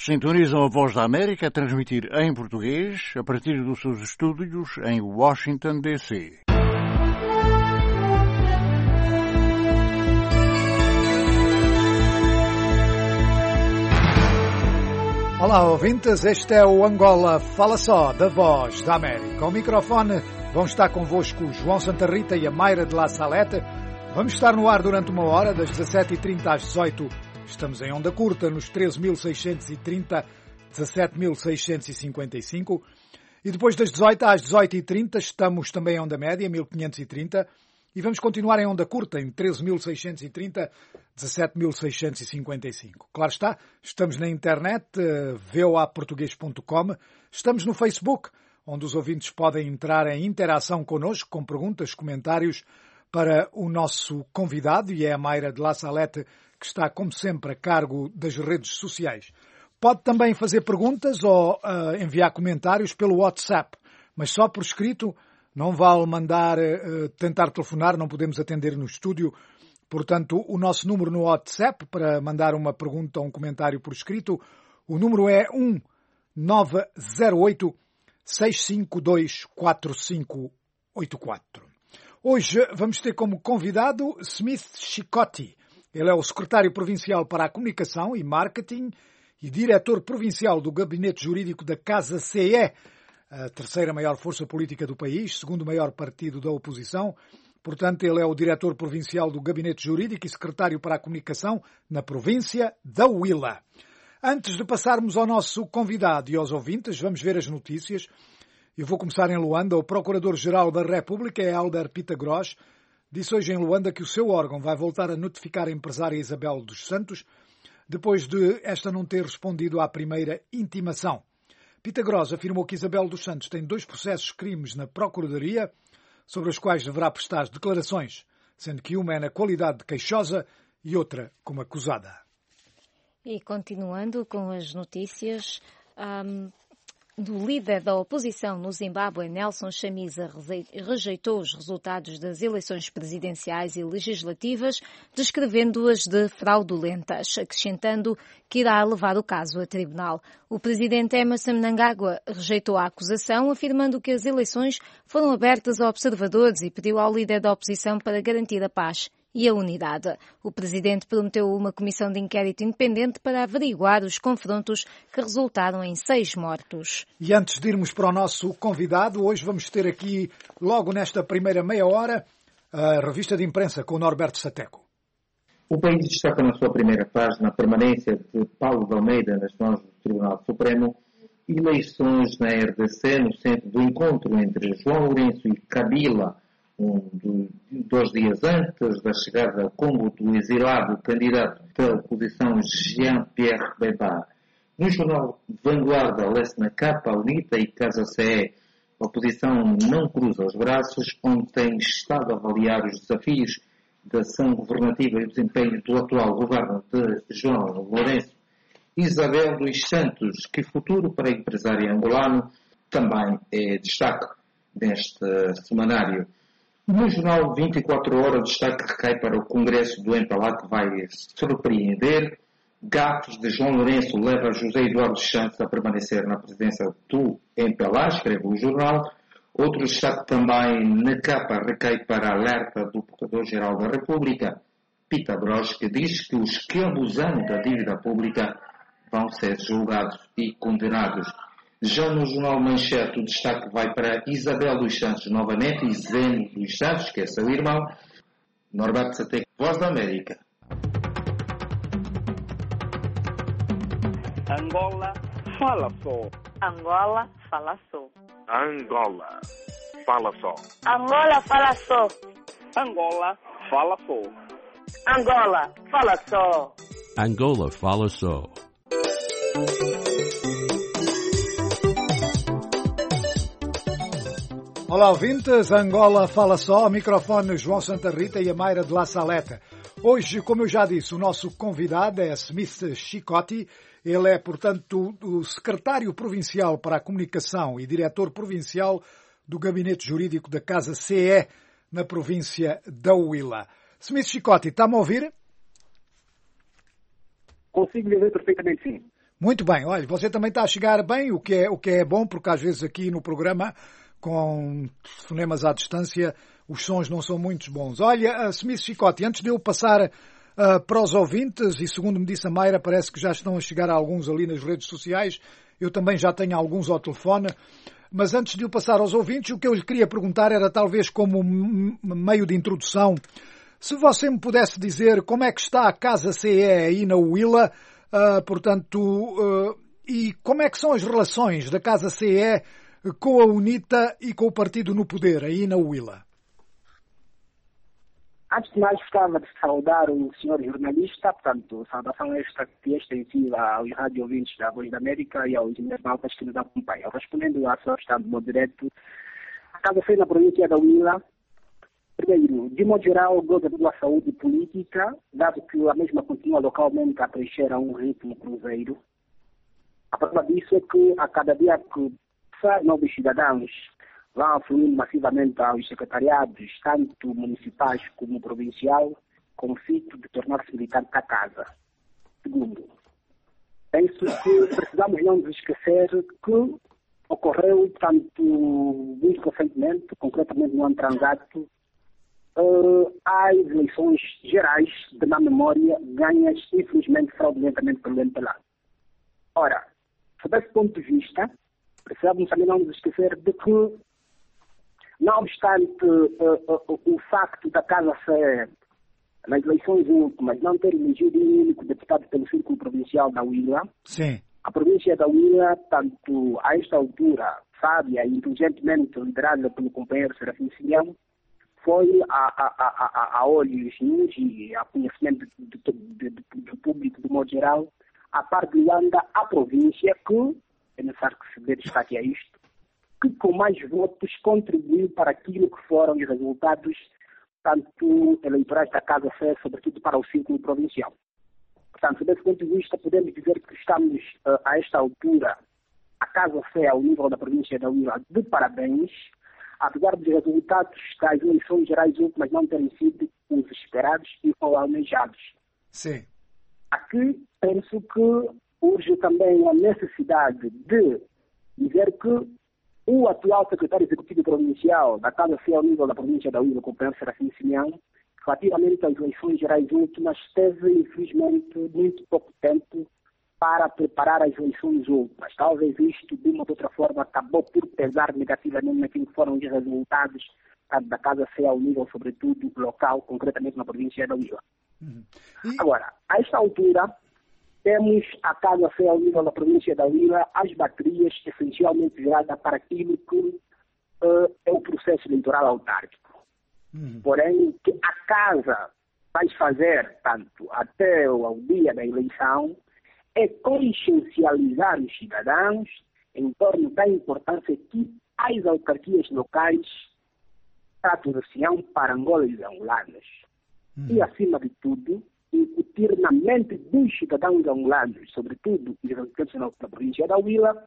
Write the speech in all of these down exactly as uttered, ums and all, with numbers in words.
Sintonizam a Voz da América a transmitir em português a partir dos seus estúdios em Washington, D C Olá, ouvintes, este é o Angola Fala Só, da Voz da América. Ao microfone vão estar convosco o João Santa Rita e a Mayra de La Salete. Vamos estar no ar durante uma hora, das dezassete e trinta às dezoito. Estamos em onda curta, nos treze mil seiscentos e trinta, dezassete mil seiscentos e cinquenta e cinco. E depois das dezoito às dezoito e trinta estamos também em onda média, mil quinhentos e trinta. E vamos continuar em onda curta, em treze mil seiscentos e trinta, dezassete mil seiscentos e cinquenta e cinco. Claro está, estamos na internet, v o a português ponto com. Estamos no Facebook, onde os ouvintes podem entrar em interação connosco, com perguntas, comentários para o nosso convidado, e é a Mayra de La Salete, que está, como sempre, a cargo das redes sociais. Pode também fazer perguntas ou uh, enviar comentários pelo WhatsApp, mas só por escrito. Não vale mandar, uh, tentar telefonar, não podemos atender no estúdio. Portanto, o nosso número no WhatsApp para mandar uma pergunta ou um comentário por escrito, o número é um nove zero oito, seis cinco dois, quatro cinco oito quatro. Hoje vamos ter como convidado Smith Chicotte. Ele é o secretário provincial para a comunicação e marketing e diretor provincial do gabinete jurídico da Casa C E, a terceira maior força política do país, segundo maior partido da oposição. Portanto, ele é o diretor provincial do gabinete jurídico e secretário para a comunicação na província da Huila. Antes de passarmos ao nosso convidado e aos ouvintes, vamos ver as notícias. Eu vou começar em Luanda. O Procurador-Geral da República, é Helder Pitagros, disse hoje em Luanda que o seu órgão vai voltar a notificar a empresária Isabel dos Santos, depois de esta não ter respondido à primeira intimação. Pitagros afirmou que Isabel dos Santos tem dois processos crimes na Procuradoria, sobre os quais deverá prestar declarações, sendo que uma é na qualidade de queixosa e outra como acusada. E continuando com as notícias um, do líder da oposição no Zimbábue, Nelson Chamisa, rejeitou os resultados das eleições presidenciais e legislativas, descrevendo-as de fraudulentas, acrescentando que irá levar o caso a tribunal. O presidente Emmerson Mnangagwa rejeitou a acusação, afirmando que as eleições foram abertas a observadores e pediu ao líder da oposição para garantir a paz e a unidade. O presidente prometeu uma comissão de inquérito independente para averiguar os confrontos que resultaram em seis mortos. E antes de irmos para o nosso convidado, hoje vamos ter aqui, logo nesta primeira meia hora, a revista de imprensa com o Norberto Sateco. O país destaca na sua primeira página a permanência de Paulo de Almeida nas mãos do Tribunal Supremo, eleições na R D C no centro do encontro entre João Lourenço e Kabila, um, do, dois dias antes da chegada ao Congo do exilado candidato da oposição Jean-Pierre Bemba. No jornal Vanguarda, lê-se na capa, UNITA e Casa C E. A oposição não cruza os braços, onde tem estado a avaliar os desafios da ação governativa e o desempenho do atual governo de João Lourenço. Isabel dos Santos, que futuro para empresário angolano, também é destaque neste semanário. No jornal vinte e quatro horas, o destaque recai para o Congresso do M P L A, que vai surpreender. Gafos de João Lourenço leva José Eduardo dos Santos a permanecer na presidência do M P L A, escreve o jornal. Outro destaque também na capa recai para a alerta do Procurador-Geral da República, Pitagros, que diz que os que abusam da dívida pública vão ser julgados e condenados. Já no jornal Manchete, o destaque vai para Isabel dos Santos novamente e Zeno dos Santos, que é seu irmão. Norberto Sateco, Voz da América. Angola, fala só. Angola, fala só. Angola, fala só. Angola, fala só. Angola, fala só. Angola, fala só. Angola, fala só. Olá, ouvintes. Angola fala só. Microfone João Santa Rita e a Mayra de La Salete. Hoje, como eu já disse, o nosso convidado é Smith Chicotte. Ele é, portanto, o secretário provincial para a comunicação e diretor provincial do gabinete jurídico da Casa C E na província da Huila. Smith Chicotte, está-me a ouvir? Consigo lhe ver perfeitamente, sim. Muito bem. Olha, você também está a chegar bem, o que é, o que é bom, porque às vezes aqui no programa, com fonemas à distância, os sons não são muito bons. Olha, Smith Chicote, antes de eu passar uh, para os ouvintes, e segundo me disse a Mayra, parece que já estão a chegar alguns ali nas redes sociais, eu também já tenho alguns ao telefone, mas antes de eu passar aos ouvintes, o que eu lhe queria perguntar era talvez como meio de introdução, se você me pudesse dizer como é que está a Casa C E aí na Huila, uh, portanto, uh, e como é que são as relações da Casa C E com a UNITA e com o partido no poder aí na Huila? Antes de mais, gostava de saudar o senhor jornalista, portanto, saudação esta que é extensiva aos rádio ouvintes da Voz da América e aos internautas que nos acompanham. Respondendo à sua questão de modo direto, a Casa C E na província da Huila, primeiro, de modo geral, goza de boa saúde política, dado que a mesma continua localmente a crescer a um ritmo cruzeiro. A prova disso é que a cada dia que sai novos cidadãos vão afluindo massivamente aos secretariados, tanto municipais como provincial, com o fito de tornar-se militante da casa. Segundo, penso que precisamos não nos esquecer que ocorreu, tanto muito recentemente, concretamente no ano transato, uh, as eleições gerais de má memória ganhas, infelizmente, fraudulentamente pelo M P L A. Ora, sob esse ponto de vista, precisamos também não nos esquecer de que, não obstante uh, uh, o facto da Casa C E, nas eleições últimas, não ter elegido um único deputado pelo Círculo Provincial da Huila, Sim. a província da Huila, tanto a esta altura, sábia e inteligentemente liderada pelo companheiro Serafim Silhão, foi a, a, a, a, a olhos nus e a conhecimento do público de modo geral, a par de Luanda, a província que, é necessário que se dê destaque a isto, que com mais votos contribuiu para aquilo que foram os resultados, tanto eleitorais da Casa C E, sobretudo para o Círculo Provincial. Portanto, desse ponto de vista, podemos dizer que estamos, uh, a esta altura, a Casa C E, ao nível da província da Huila, de parabéns, apesar dos resultados das eleições gerais últimas não terem sido os esperados e ou almejados. Sim. Aqui, penso que urge também a necessidade de dizer que o atual secretário executivo provincial da Casa C E ao nível da província da Huila, o companheiro Serafim Silhão, relativamente às eleições gerais últimas, teve, infelizmente, muito pouco tempo para preparar as eleições últimas. Talvez isto, de uma ou outra forma, acabou por pesar negativamente naquilo que foram os resultados da Casa C E ao nível, sobretudo, local, concretamente na província da Huila. Uhum. E... Agora, a esta altura, temos a Casa C E ao nível da província da Huila, as baterias essencialmente viradas para aquilo que uh, é o processo eleitoral autárquico. Uhum. Porém, que a Casa vai fazer, tanto até o dia da eleição, é consciencializar os cidadãos em torno da importância que as autarquias locais tratam para Angola e os angolanos. Uhum. E, acima de tudo, incutir na mente dos cidadãos angolanos, sobretudo os residentes na província da Huila,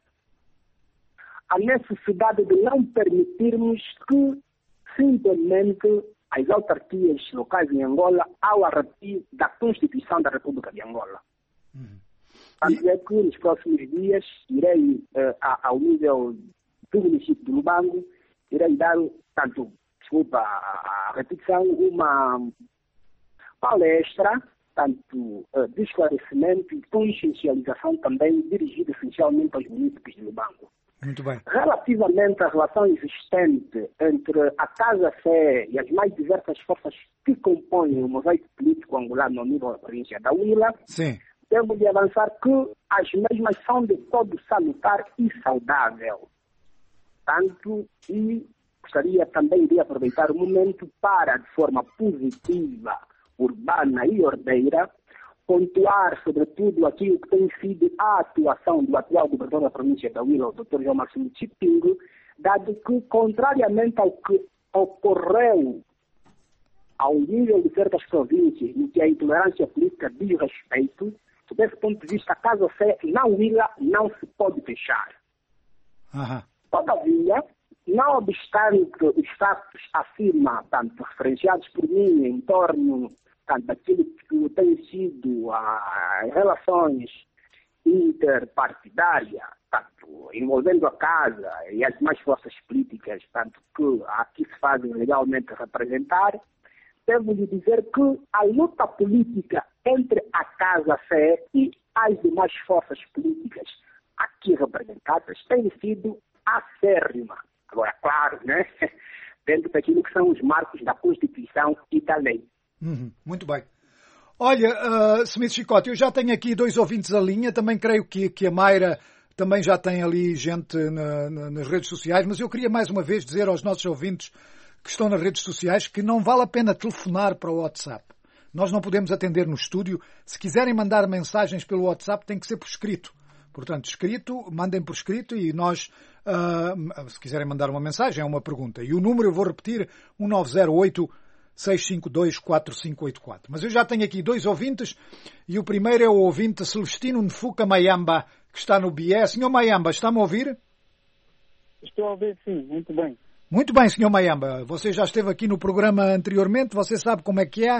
a necessidade de não permitirmos que simplesmente as autarquias locais em Angola ao arrepio da Constituição da República de Angola. Uhum. Tanto é que nos próximos dias irei, uh, ao nível do município de Lubango, irei dar, tanto, desculpa a, a repetição, uma palestra, tanto uh, de esclarecimento e consciencialização também dirigida essencialmente aos municípios de Lubango. Muito bem. Relativamente à relação existente entre a Casa C E e as mais diversas forças que compõem o mosaico político angolano ao nível da província da Huila, Sim. temos de avançar que as mesmas são de todo salutar e saudável. Tanto, e gostaria também de aproveitar o momento para, de forma positiva, urbana e ordeira, pontuar, sobretudo, aquilo que tem sido a atuação do atual governador da província da Huila, o doutor João Marcelo Chipingo, dado que, contrariamente ao que ocorreu ao nível de certas províncias, em que a intolerância política diz respeito, desse ponto de vista, a Casa C E na Huila não se pode fechar. Uhum. Todavia, não obstante os fatos acima, tanto referenciados por mim, em torno tanto daquilo que tem sido as relações interpartidária, tanto envolvendo a casa e as demais forças políticas, tanto que aqui se fazem legalmente representar, devo lhe dizer que a luta política entre a Casa C E e as demais forças políticas aqui representadas tem sido acérrima. Agora, claro, né? Dentro daquilo que são os marcos da Constituição e da lei. Uhum, muito bem. Olha, uh, Smith Chicote, eu já tenho aqui dois ouvintes à linha, também creio que, que a Mayra também já tem ali gente na, na, nas redes sociais, mas eu queria mais uma vez dizer aos nossos ouvintes que estão nas redes sociais que não vale a pena telefonar para o WhatsApp. Nós não podemos atender no estúdio. Se quiserem mandar mensagens pelo WhatsApp, tem que ser por escrito. Portanto, escrito, mandem por escrito e nós, uh, se quiserem mandar uma mensagem, é uma pergunta. E o número, eu vou repetir, um nove zero oito, seis cinco dois, quatro cinco oito quatro. Mas eu já tenho aqui dois ouvintes e o primeiro é o ouvinte Celestino Nfuka Mayamba, que está no B I E. Senhor Mayamba, está-me a ouvir? Estou a ouvir, sim. Muito bem. Muito bem, senhor Mayamba. Você já esteve aqui no programa anteriormente, você sabe como é que é.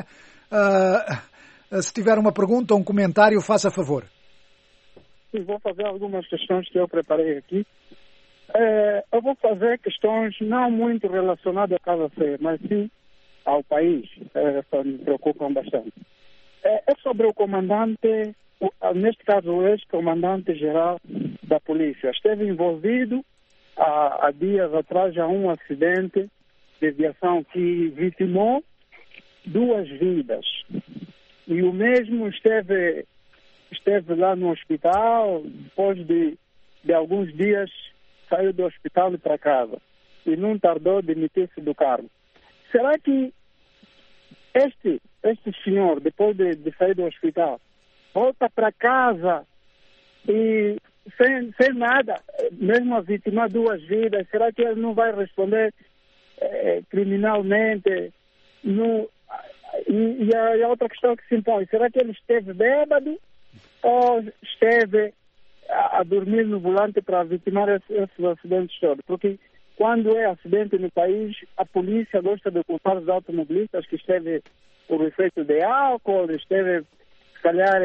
Uh, se tiver uma pergunta ou um comentário, faça favor. Sim, vou fazer algumas questões que eu preparei aqui. É, eu vou fazer questões não muito relacionadas à Casa C, mas sim ao país. É, me preocupam bastante. É, é sobre o comandante, o, neste caso o ex-comandante-geral da polícia. Esteve envolvido há, há dias atrás a um acidente de aviação que vitimou duas vidas. E o mesmo esteve, esteve lá no hospital, depois de, de alguns dias saiu do hospital e para casa. E não tardou de demitir-se do cargo. Será que este, este senhor, depois de, de sair do hospital, volta para casa e sem, sem nada, mesmo a vitimar duas vidas, será que ele não vai responder eh, criminalmente? No, e, e a, a outra questão que se impõe, será que ele esteve bêbado ou esteve a, a dormir no volante para vitimar esses, esses acidentes todos? Porque quando é acidente no país, a polícia gosta de culpar os automobilistas que esteve por efeito de álcool, esteve, se calhar,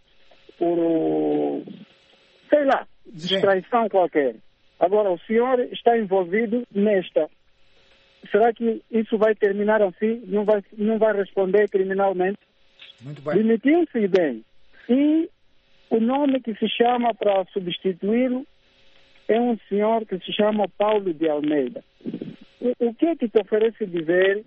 por, sei lá, distraição qualquer. Agora, o senhor está envolvido nesta. Será que isso vai terminar assim? Não vai, não vai responder criminalmente? Muito bem. Demitiu-se bem. E o nome que se chama para substituí-lo é um senhor que se chama Paulo de Almeida. O, o que é que te oferece dizer?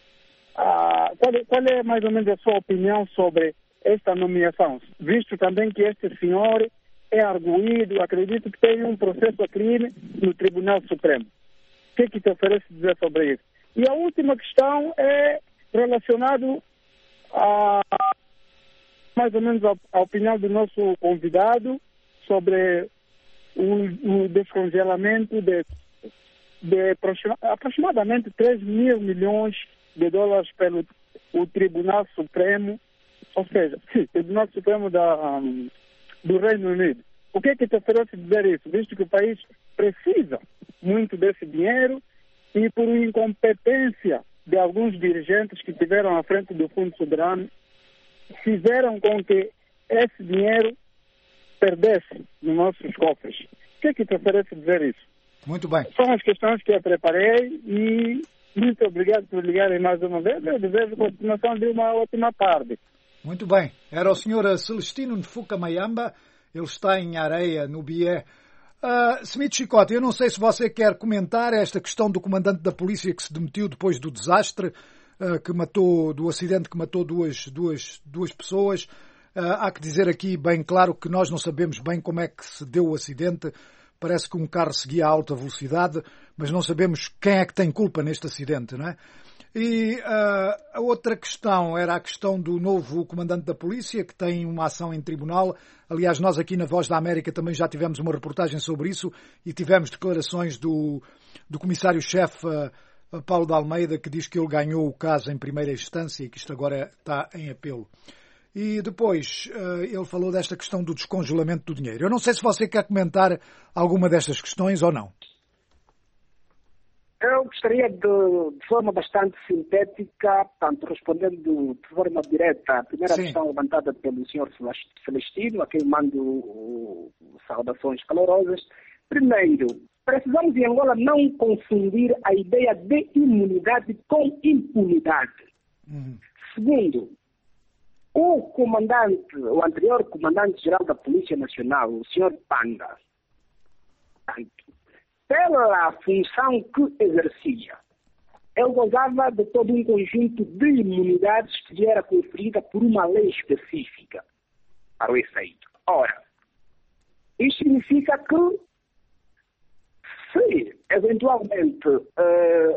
Ah, qual, é, qual é mais ou menos a sua opinião sobre esta nomeação? Visto também que este senhor é arguído, acredito que tem um processo a crime no Tribunal Supremo. O que é que te oferece dizer sobre isso? E a última questão é relacionado a mais ou menos a, a opinião do nosso convidado sobre o, o descongelamento de, de aproximadamente três mil milhões de dólares pelo o Tribunal Supremo, ou seja, sim, Tribunal Supremo da, um, do Reino Unido. O que é que te oferece dizer isso? Visto que o país precisa muito desse dinheiro e por incompetência de alguns dirigentes que estiveram à frente do Fundo Soberano, fizeram com que esse dinheiro perdesse nos nossos cofres. O que é que te oferece dizer isso? Muito bem. São as questões que eu preparei e muito obrigado por ligarem mais uma vez. Eu desejo a continuação de uma ótima tarde. Muito bem. Era o senhor Celestino Nfuka Mayamba. Ele está em Areia, no B I E. Uh, Smith Chicote, eu não sei se você quer comentar esta questão do comandante da polícia que se demitiu depois do desastre, uh, que matou, do acidente que matou duas, duas, duas pessoas. Uh, há que dizer aqui bem claro que nós não sabemos bem como é que se deu o acidente. Parece que um carro seguia a alta velocidade, mas não sabemos quem é que tem culpa neste acidente, não é? E uh, a outra questão era a questão do novo comandante da polícia, que tem uma ação em tribunal. Aliás, nós aqui na Voz da América também já tivemos uma reportagem sobre isso e tivemos declarações do, do comissário-chefe uh, Paulo de Almeida, que diz que ele ganhou o caso em primeira instância e que isto agora está em apelo. E depois uh, ele falou desta questão do descongelamento do dinheiro. Eu não sei se você quer comentar alguma destas questões ou não. Eu gostaria de, de forma bastante sintética, tanto respondendo de forma direta à primeira Sim. questão levantada pelo senhor Celestino, a quem mando uh, saudações calorosas. Primeiro, precisamos em Angola não confundir a ideia de imunidade com impunidade. Uhum. Segundo, o comandante, o anterior comandante-geral da Polícia Nacional, o senhor Panda, tanto, pela função que exercia, ele gozava de todo um conjunto de imunidades que lhe era conferida por uma lei específica para o efeito. Ora, isso significa que, se eventualmente, uh,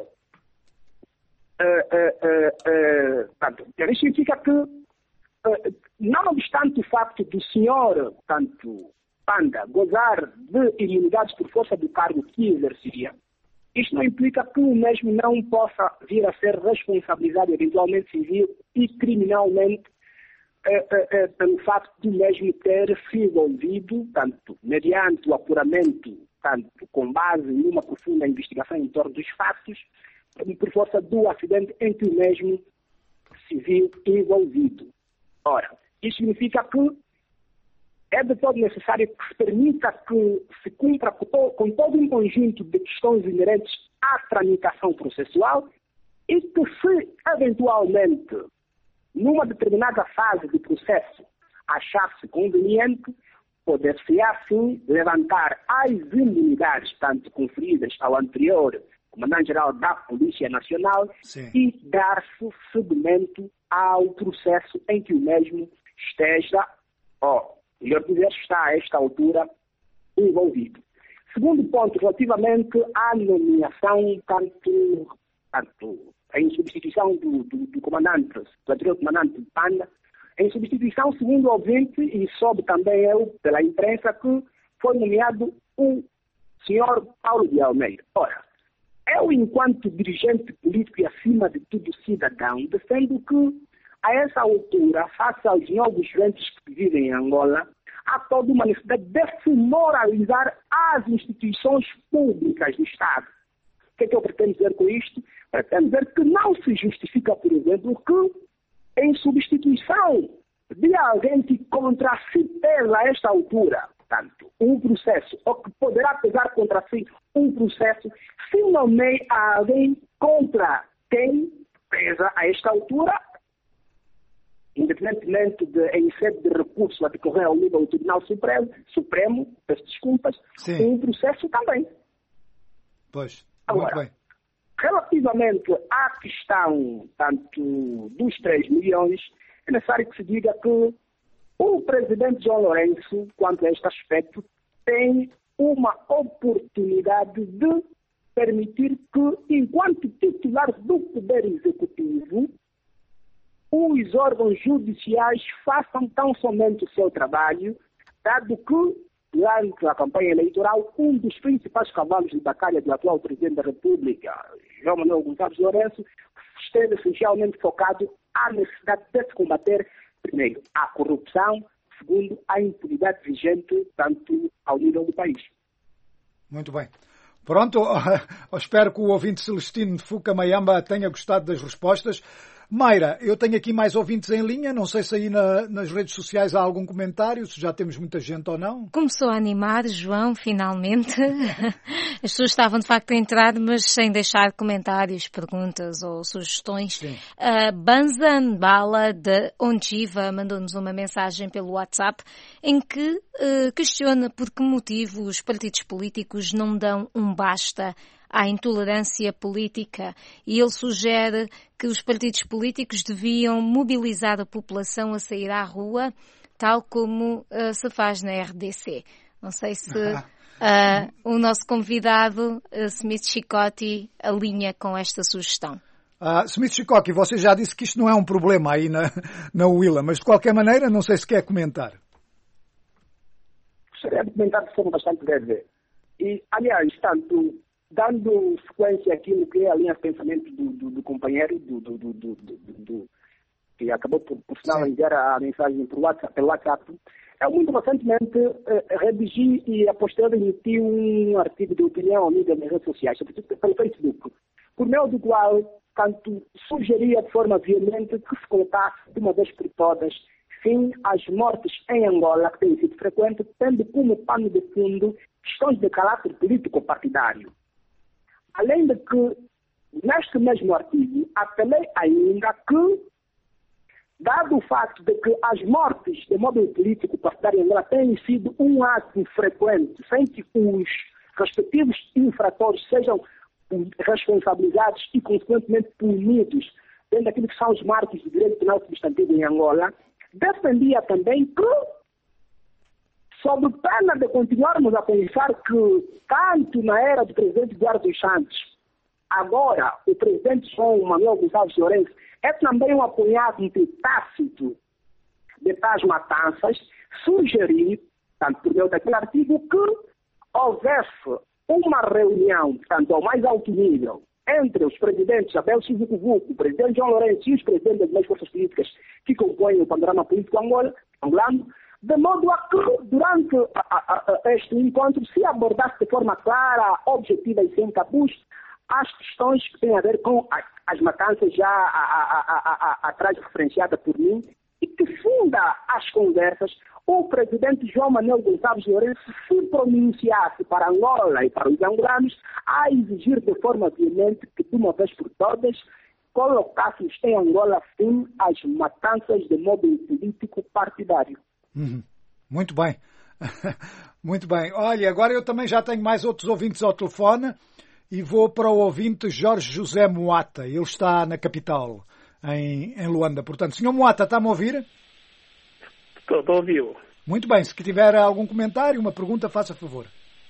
uh, uh, uh, uh, tanto, isso significa que, uh, não obstante o facto do senhor, tanto Panda, gozar de imunidades por força do cargo que exercia, isto não implica que o mesmo não possa vir a ser responsabilizado eventualmente civil e criminalmente eh, eh, pelo facto de mesmo ter se envolvido, tanto mediante o apuramento, tanto com base numa profunda investigação em torno dos fatos, por força do acidente em que o mesmo se viu envolvido. Ora, isso significa que é de todo necessário que se permita que se cumpra com todo um conjunto de questões inerentes à tramitação processual e que, se eventualmente, numa determinada fase do processo, achar-se conveniente, poder-se assim levantar as imunidades, tanto conferidas ao anterior comandante-geral da Polícia Nacional, Sim. e dar-se seguimento ao processo em que o mesmo esteja, ó, melhor dizer, está a esta altura envolvido. Segundo ponto, relativamente à nomeação, tanto, tanto em substituição do, do, do comandante, do anterior comandante Panda, em substituição, segundo o ouvinte, e soube também eu pela imprensa, que foi nomeado o senhor Paulo de Almeida. Ora, eu, enquanto dirigente político e, acima de tudo, cidadão, defendo que, a essa altura, face aos novos ventos que vivem em Angola, há toda uma necessidade de se moralizar as instituições públicas do Estado. O que é que eu pretendo dizer com isto? Pretendo dizer que não se justifica, por exemplo, que, em substituição de alguém que contra si pesa a esta altura, portanto, um processo, ou que poderá pesar contra si um processo, se nomeie alguém contra quem pesa a esta altura, independentemente de, em sede de recurso a decorrer ao nível do Tribunal Supremo, Supremo, peço desculpas, Sim. um processo também. Pois, agora, muito bem. Relativamente à questão, tanto dos três milhões, é necessário que se diga que o presidente João Lourenço, quanto a este aspecto, tem uma oportunidade de permitir que, enquanto titular do Poder Executivo, os órgãos judiciais façam tão somente o seu trabalho, dado que, durante a campanha eleitoral, um dos principais cavalos de batalha do atual Presidente da República, João Manuel Gonçalves Lourenço, esteve essencialmente focado à necessidade de se combater, primeiro, a corrupção, segundo, a impunidade vigente, tanto ao nível do país. Muito bem. Pronto, eu espero que o ouvinte Celestino de Fucamayamba tenha gostado das respostas. Mayra, eu tenho aqui mais ouvintes em linha, não sei se aí na, nas redes sociais há algum comentário, se já temos muita gente ou não. Começou a animar, João, finalmente. As pessoas estavam de facto a entrar, mas sem deixar comentários, perguntas ou sugestões. Uh, Banza Nbala de Ondiva mandou-nos uma mensagem pelo WhatsApp em que uh, questiona por que motivo os partidos políticos não dão um basta à intolerância política, e ele sugere que os partidos políticos deviam mobilizar a população a sair à rua, tal como uh, se faz na R D C. Não sei se uh, o nosso convidado, uh, Smith Chicote, alinha com esta sugestão. Uh, Smith Chicote, você já disse que isto não é um problema aí na, na Willa, mas de qualquer maneira, não sei se quer comentar. Gostaria de comentar de forma bastante breve. E, aliás, tanto dando sequência àquilo que é a linha de pensamento do, do, do companheiro, do, do, do, do, do, do, que acabou por, por sinal enviar a mensagem pelo WhatsApp, pelo WhatsApp, Eu muito recentemente eh, redigi e a posteriori emiti um artigo de opinião ao mídia nas redes sociais, sobretudo pelo Facebook, por meio do qual tanto sugeria de forma veemente que se colocasse de uma vez por todas fim às mortes em Angola, que têm sido frequentes, tendo como pano de fundo questões de caráter político-partidário. Além de que, neste mesmo artigo, apelei ainda que, dado o facto de que as mortes de modo político partidário em Angola têm sido um ato frequente, sem que os respectivos infratores sejam responsabilizados e, consequentemente, punidos dentro daquilo que são os marcos de direito penal substantivo em Angola, defendia também que, sob pena de continuarmos a pensar que, tanto na era do presidente Eduardo dos Santos, agora o presidente João Manuel Gonçalves Lourenço é também um apoiante tácito de tais matanças, sugerir, tanto por meio daquele artigo, que houvesse uma reunião, portanto, ao mais alto nível, entre os presidentes Abel Silva Cuvuco, o presidente João Lourenço e os presidentes das demais forças políticas que compõem o panorama político angolano, de modo a que, durante a, a, a este encontro, se abordasse de forma clara, objetiva e sem tabus, as questões que têm a ver com as, as matanças já a, a, a, a, atrás referenciadas por mim, e que funda as conversas, o presidente João Manuel Gonçalves Lourenço se pronunciasse para Angola e para os angolanos a exigir de forma veemente que, de uma vez por todas, colocássemos em Angola fim às matanças de modo político partidário. Uhum. Muito bem. Muito bem. Olha, agora eu também já tenho mais outros ouvintes ao telefone e vou para o ouvinte Jorge José Moata. Ele está na capital, em, em Luanda. Portanto, senhor Moata, está-me a ouvir? Estou a ouvir. Muito bem. Se tiver algum comentário, uma pergunta, faça favor.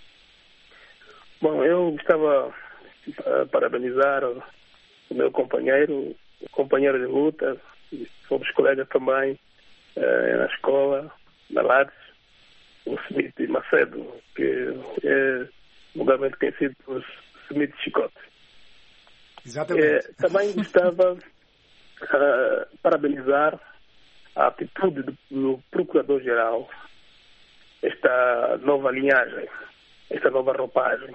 Bom, eu gostava de parabenizar o meu companheiro, o companheiro de luta, somos colegas também, na escola, na Lattes, o Smith Macedo, que é vulgarmente conhecido por Smith Chicote. Exatamente. É, também gostava de uh, parabenizar a atitude do, do Procurador-Geral, esta nova linhagem, esta nova roupagem,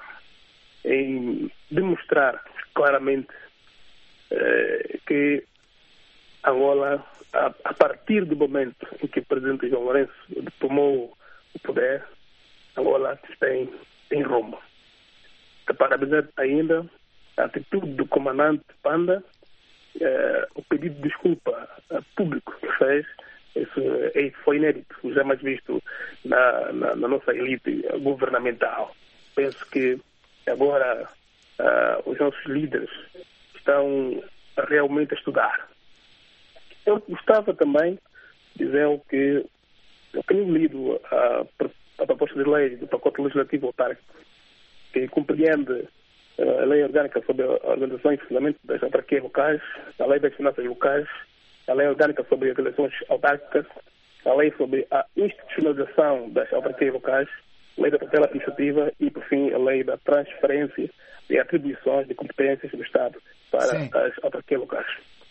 em demonstrar claramente uh, que Angola, a, a partir do momento em que o presidente João Lourenço tomou o poder, Angola tem, tem rumo. Parabenizar ainda a atitude do comandante Panda, eh, o pedido de desculpa público que fez, isso, isso foi inédito, jamais visto na, na, na nossa elite governamental. Penso que agora uh, os nossos líderes estão realmente a estudar. Eu gostava também de dizer que eu tenho lido a, a proposta de lei do pacote legislativo autárquico, que compreende a lei orgânica sobre a organização e funcionamento das autarquias locais, a lei das finanças locais, a lei orgânica sobre as eleições autárquicas, a lei sobre a institucionalização das autarquias locais, a lei da tutela administrativa e, por fim, a lei da transferência de atribuições de competências do Estado para Sim. as autarquias locais.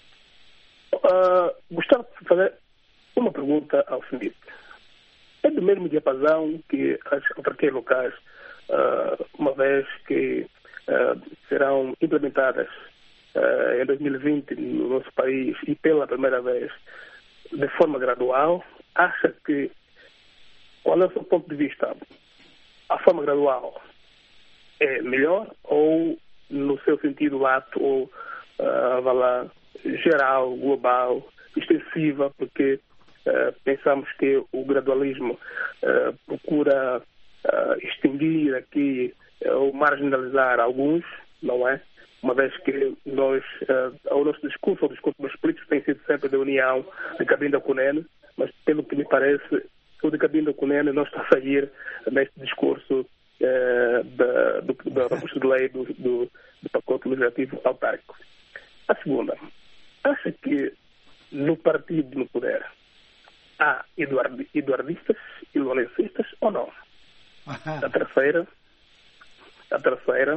Uh, gostava de fazer uma pergunta ao seguinte. É do mesmo diapasão que as autarquias locais, uh, uma vez que uh, serão implementadas uh, em dois mil e vinte no nosso país e pela primeira vez de forma gradual, acha que, qual é o seu ponto de vista? A forma gradual é melhor ou, no seu sentido lato, ou uh, geral, global, extensiva, porque uh, pensamos que o gradualismo uh, procura uh, extinguir aqui uh, ou marginalizar alguns, não é? Uma vez que nós, uh, o nosso discurso, o discurso dos políticos tem sido sempre da união de Cabinda Cunene, mas pelo que me parece, o de Cabinda Cunene não está a sair neste discurso uh, da, do, da proposta de lei do, do, do pacote legislativo autárquico. A segunda, acha que no partido no poder há eduard, eduardistas e lourencistas ou não? A terceira, a terceira,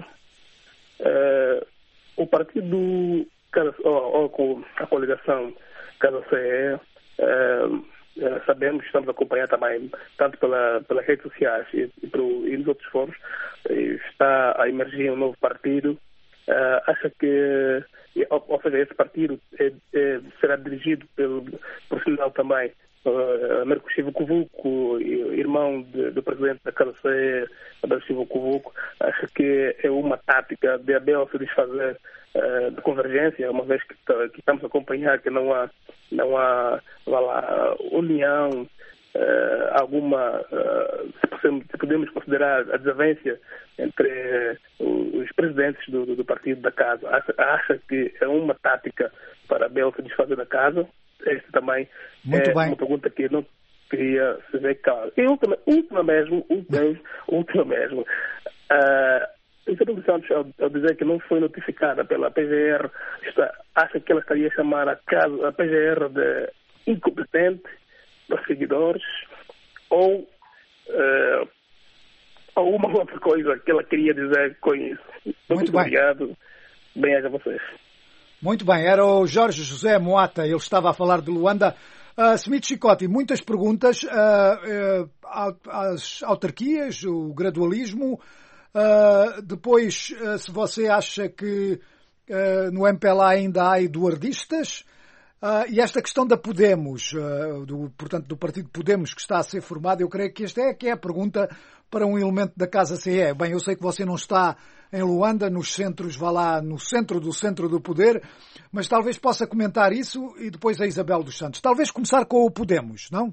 uh, o partido, ou, ou com a coligação Casa C E, uh, uh, sabemos, estamos a acompanhar também, tanto pela, pelas redes sociais e, e, pro, e nos outros fóruns, está a emergir um novo partido. Uh, acha que, ou, ou seja, esse partido é, é, será dirigido pelo, por sinal também, uh, Américo Silva Covuco, irmão de, do presidente da K C, Américo Silva Covuco. Acha que é uma tática de Abel se desfazer uh, de convergência, uma vez que, que estamos a acompanhar que não há, não há lá, união, uh, alguma, uh, se, podemos, se podemos considerar a desavença entre uh, os presidentes do, do partido da casa. Acha, acha que é uma tática para Abel se desfazer da casa? Esta também Muito é bem. uma pergunta que eu não queria se ver claro. E última, última mesmo, última, última mesmo. Uh, Isabel Santos, ao, ao dizer que não foi notificada pela P G R, está, acha que ela estaria a chamar a, casa, a P G R de incompetente, perseguidores, ou uh, alguma outra coisa que ela queria dizer com isso? Muito, Muito bem. Obrigado. Bem-aja a vocês. Muito bem, era o Jorge José Moata, ele estava a falar de Luanda. Uh, Smith Chicote, muitas perguntas. Uh, uh, as autarquias, o gradualismo. Uh, depois, uh, se você acha que uh, no M P L A ainda há eduardistas. Uh, e esta questão da Podemos, uh, do, portanto, do partido Podemos que está a ser formado, eu creio que esta é, que é a pergunta para um elemento da Casa C E. Bem, eu sei que você não está em Luanda, nos centros, vá lá, no centro do centro do poder, mas talvez possa comentar isso e depois a Isabel dos Santos. Talvez começar com o Podemos, não?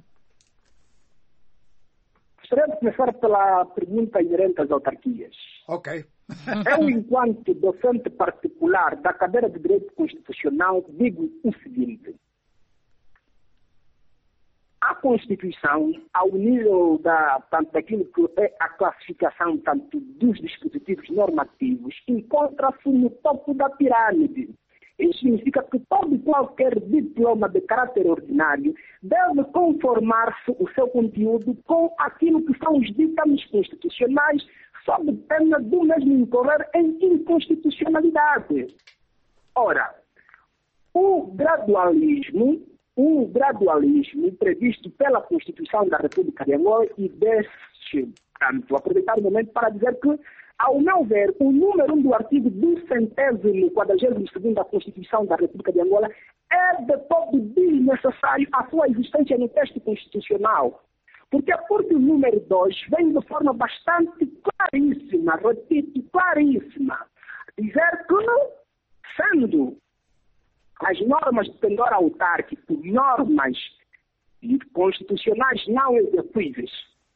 Gostaria de começar pela pergunta inerente às autarquias. Ok. Eu, enquanto docente particular da cadeira de Direito Constitucional, digo o seguinte. A Constituição, ao nível da, tanto daquilo que é a classificação tanto dos dispositivos normativos, encontra-se no topo da pirâmide. Isso significa que todo e qualquer diploma de caráter ordinário deve conformar-se o seu conteúdo com aquilo que são os ditames constitucionais, sob pena do mesmo incorrer em inconstitucionalidade. Ora, o gradualismo, o gradualismo previsto pela Constituição da República de Angola, e deixe, portanto, aproveitar o momento para dizer que, ao meu ver, o número um do artigo do centésimo quadragésimo segundo da Constituição da República de Angola é de todo desnecessário a sua existência no texto constitucional. Porque a Corte número dois vem de forma bastante claríssima, repito, claríssima, dizer que, sendo as normas de pendor autárquico normas constitucionais não execuíveis,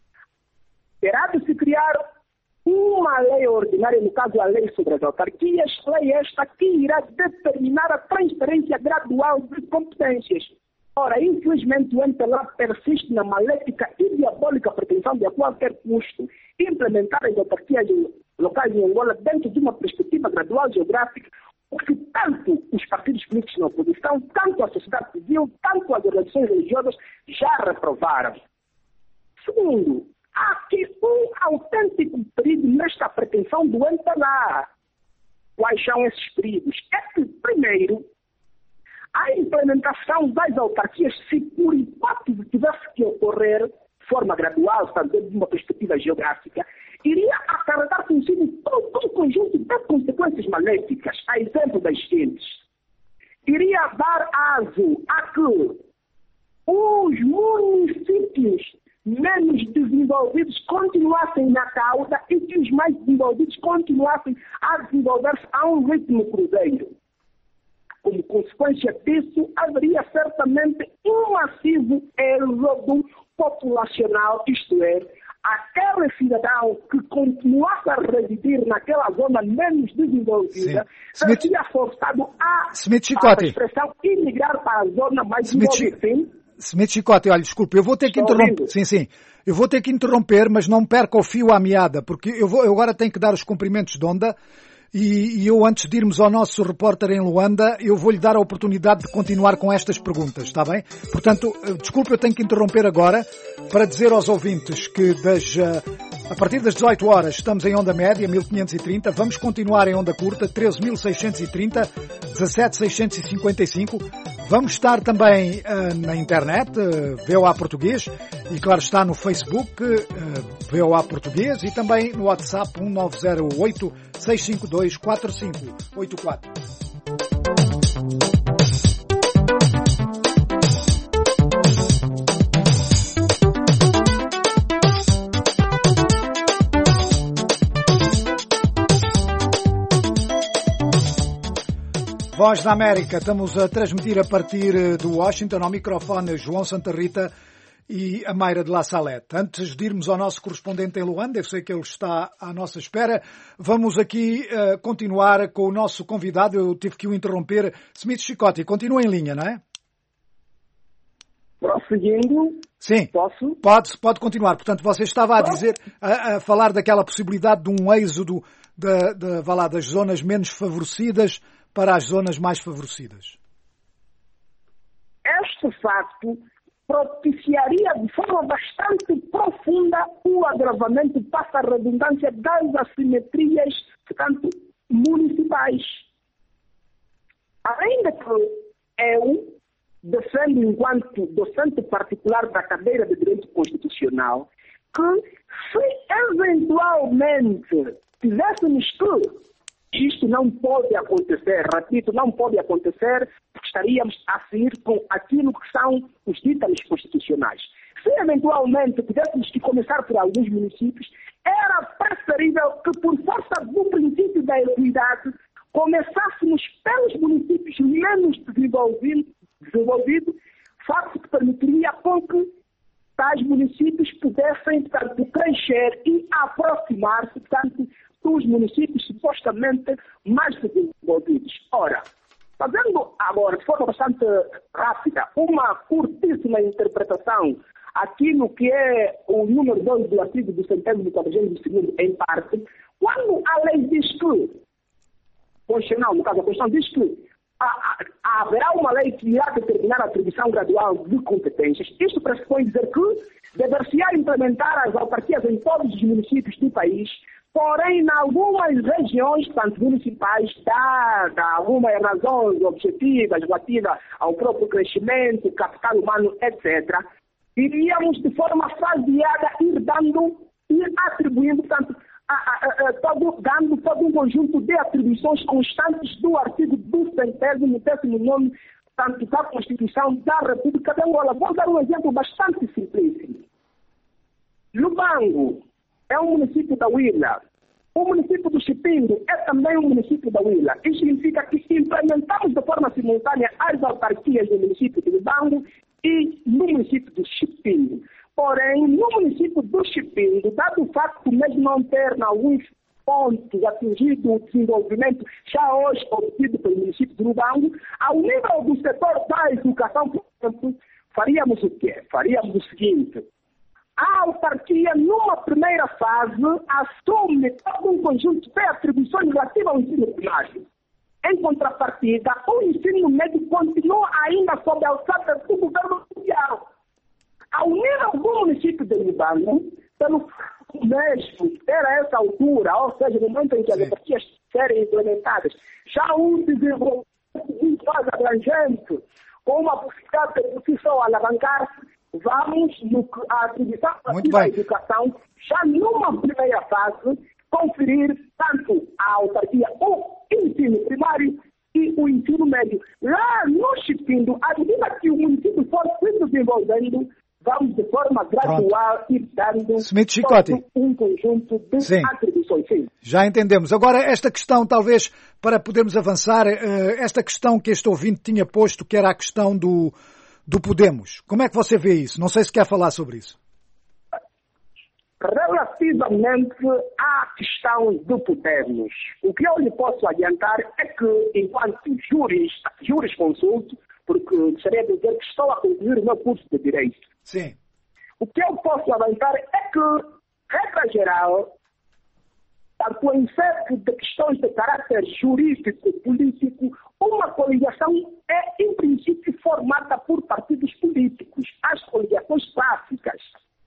terá de se criar uma lei ordinária, no caso a lei sobre as autarquias, lei esta que irá determinar a transferência gradual de competências. Ora, infelizmente, o M P L A persiste na maléfica e diabólica pretensão de a qualquer custo implementar as autarquias locais em Angola dentro de uma perspectiva gradual geográfica, o que tanto os partidos políticos na oposição, tanto a sociedade civil, tanto as organizações religiosas já reprovaram. Segundo, há aqui um autêntico perigo nesta pretensão do M P L A. Quais são esses perigos? É que, primeiro, a implementação das autarquias, se por hipótese tivesse que ocorrer de forma gradual, portanto, de uma perspectiva geográfica, iria acarretar consigo todo um conjunto de consequências maléficas, a exemplo das seguintes. Iria dar aso a que os municípios menos desenvolvidos continuassem na cauda e que os mais desenvolvidos continuassem a desenvolver-se a um ritmo cruzeiro. Como consequência disso, haveria certamente um massivo êxodo populacional, isto é, aquele cidadão que continuasse a residir naquela zona menos desenvolvida seria forçado a, a expressão imigrar para a zona mais desenvolvida. Smith Chicote, olha, desculpe, eu vou ter que Estou interromper. ouvindo. Sim, sim. Eu vou ter que interromper, mas não perca o fio à meada, porque eu, vou, eu agora tenho que dar os cumprimentos de onda e, e eu, antes de irmos ao nosso repórter em Luanda, eu vou-lhe dar a oportunidade de continuar com estas perguntas, está bem? Portanto, desculpe, eu tenho que interromper agora para dizer aos ouvintes que das, a partir das dezoito horas estamos em onda média, mil quinhentos e trinta, vamos continuar em onda curta, treze mil seiscentos e trinta, dezassete mil seiscentos e cinquenta e cinco. Vamos estar também uh, na internet, uh, V O A Português, e claro está no Facebook, uh, V O A Português, e também no WhatsApp um nove zero oito, seis cinco dois, quatro cinco oito quatro. Voz da América, estamos a transmitir a partir de Washington, ao microfone João Santa Rita e a Mayra de La Salette. Antes de irmos ao nosso correspondente em Luanda, eu sei que ele está à nossa espera, vamos aqui uh, continuar com o nosso convidado. Eu tive que o interromper. Smith Chicote, continua em linha, não é? Prosseguindo. Sim, posso? Pode, pode continuar. Portanto, você estava a dizer, a, a falar daquela possibilidade de um êxodo de, de, vá lá, das zonas menos favorecidas para as zonas mais favorecidas. Este facto propiciaria de forma bastante profunda o agravamento, passa a redundância, das assimetrias, portanto, municipais. Além de que eu defendo, enquanto docente particular da cadeira de Direito Constitucional, que se eventualmente tivéssemos que isto não pode acontecer, repito, não pode acontecer, porque estaríamos a seguir com aquilo que são os ditames constitucionais. Se eventualmente tivéssemos que começar por alguns municípios, era preferível que, por força do princípio da equidade, começássemos pelos municípios menos desenvolvidos, desenvolvido, facto que permitiria com que tais municípios pudessem, portanto, crescer e aproximar-se, portanto, dos municípios supostamente mais desenvolvidos. Ora, fazendo agora, de forma bastante rápida, uma curtíssima interpretação aquilo que é o número dois do artigo do centésimo quadragésimo segundo, em parte, quando a lei diz que, constitucional, no caso a Constituição diz que há, há, haverá uma lei que irá determinar a atribuição gradual de competências, isto pressupõe dizer que dever-se-á implementar as autarquias em todos os municípios do país. Porém, em algumas regiões, tanto municipais, dadas algumas razões objetivas relativas ao próprio crescimento, capital humano, etcétera, iríamos de forma faseada ir dando, ir atribuindo, portanto, a, a, a, todo, dando todo um conjunto de atribuições constantes do artigo do centésimo décimo nono, portanto, da Constituição da República de Angola. Vou dar um exemplo bastante simplíssimo. Lubango é um município da Huila. O município do Chipingo é também um município da Huila. Isso significa que implementamos de forma simultânea as autarquias do município de Lubango e no município do Chipingo. Porém, no município do Chipingo, dado o facto de mesmo não ter, em alguns pontos, atingido o desenvolvimento já hoje obtido pelo município de Lubango, ao nível do setor da educação, por exemplo, faríamos o quê? Faríamos o seguinte: a autarquia, numa primeira fase, assume todo um conjunto de atribuições relativas ao ensino primário. Em contrapartida, o ensino médio continua ainda sob a alçada do governo mundial. Ao nível do município de Lubango, pelo mesmo ter a essa altura, ou seja, no momento em que as autarquias serem implementadas, já um desenvolvimento muito mais abrangente, com uma possibilidade de por si só alavancar-se, vamos, no que a atribuição da educação, já numa primeira fase, conferir tanto à autarquia o ensino primário e o ensino médio. Lá no Chipingo, à medida que o município for se desenvolvendo, vamos de forma gradual ir dando um conjunto de Sim. atribuições. Sim. Já entendemos. Agora, esta questão, talvez, para podermos avançar, esta questão que este ouvinte tinha posto, que era a questão do do Podemos. Como é que você vê isso? Não sei se quer falar sobre isso. Relativamente à questão do Podemos, o que eu lhe posso adiantar é que, enquanto jurista, jurisconsulto, porque gostaria de dizer que estou a concluir o meu curso de Direito. Sim. O que eu posso adiantar é que, regra geral, tanto em certo de questões de caráter jurídico e político, uma coligação é, em princípio, formada por partidos políticos, as coligações clássicas.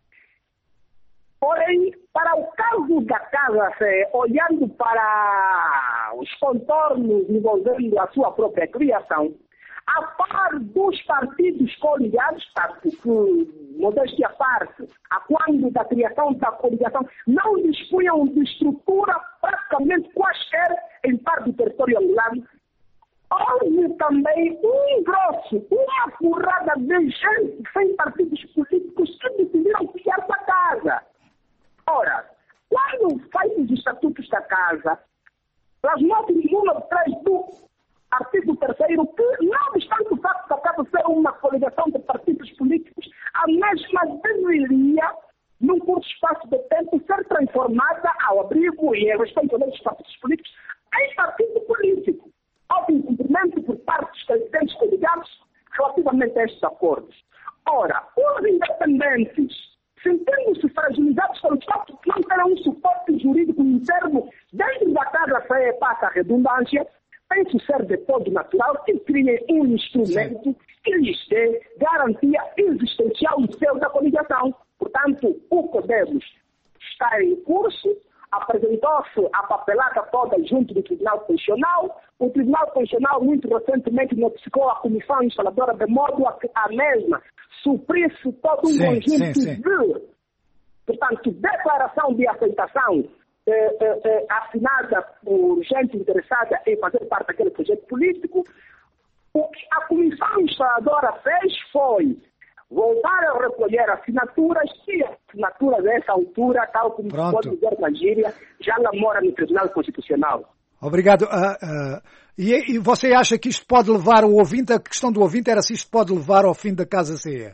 Porém, para o caso da Casa Fé, olhando para os contornos envolvendo a sua própria criação, a par dos partidos coligados, tanto que, modéstia à parte, a quando da criação da coligação, não dispunham de estrutura praticamente quaisquer em parte do território angolano. Houve também um grosso, uma porrada de gente sem partidos políticos que decidiram criar para casa. Ora, quando faz os estatutos da casa, as notas número três do artigo terceiro, que não obstante o facto da casa ser uma coligação de partidos políticos, a mesma deveria, num curto espaço de tempo, ser transformada ao abrigo e em respeito dos partidos políticos em partido político. Houve incumprimento por parte dos presidentes coligados relativamente a estes acordos. Ora, os independentes, sentindo-se fragilizados pelo facto de não terem um suporte jurídico interno dentro da casa, se passa a redundância, penso ser de todo natural que criem um instrumento que lhes dê garantia existencial do seu da coligação. Portanto, o Podemos está em curso, apresentou-se a papelada toda junto do Tribunal Constitucional. O Tribunal Constitucional muito recentemente notificou a Comissão Instaladora de modo a que a mesma suprisse todo um sim, conjunto sim, sim. de, portanto, declaração de aceitação eh, eh, assinada por gente interessada em fazer parte daquele projeto político. O que a Comissão Instaladora fez foi voltar a recolher assinaturas e as assinaturas dessa altura, tal como se pode dizer na gíria, já namora no Tribunal Constitucional. Obrigado. Uh, uh, e, e você acha que isto pode levar o ouvinte, a questão do ouvinte era se isto pode levar ao fim da Casa C E?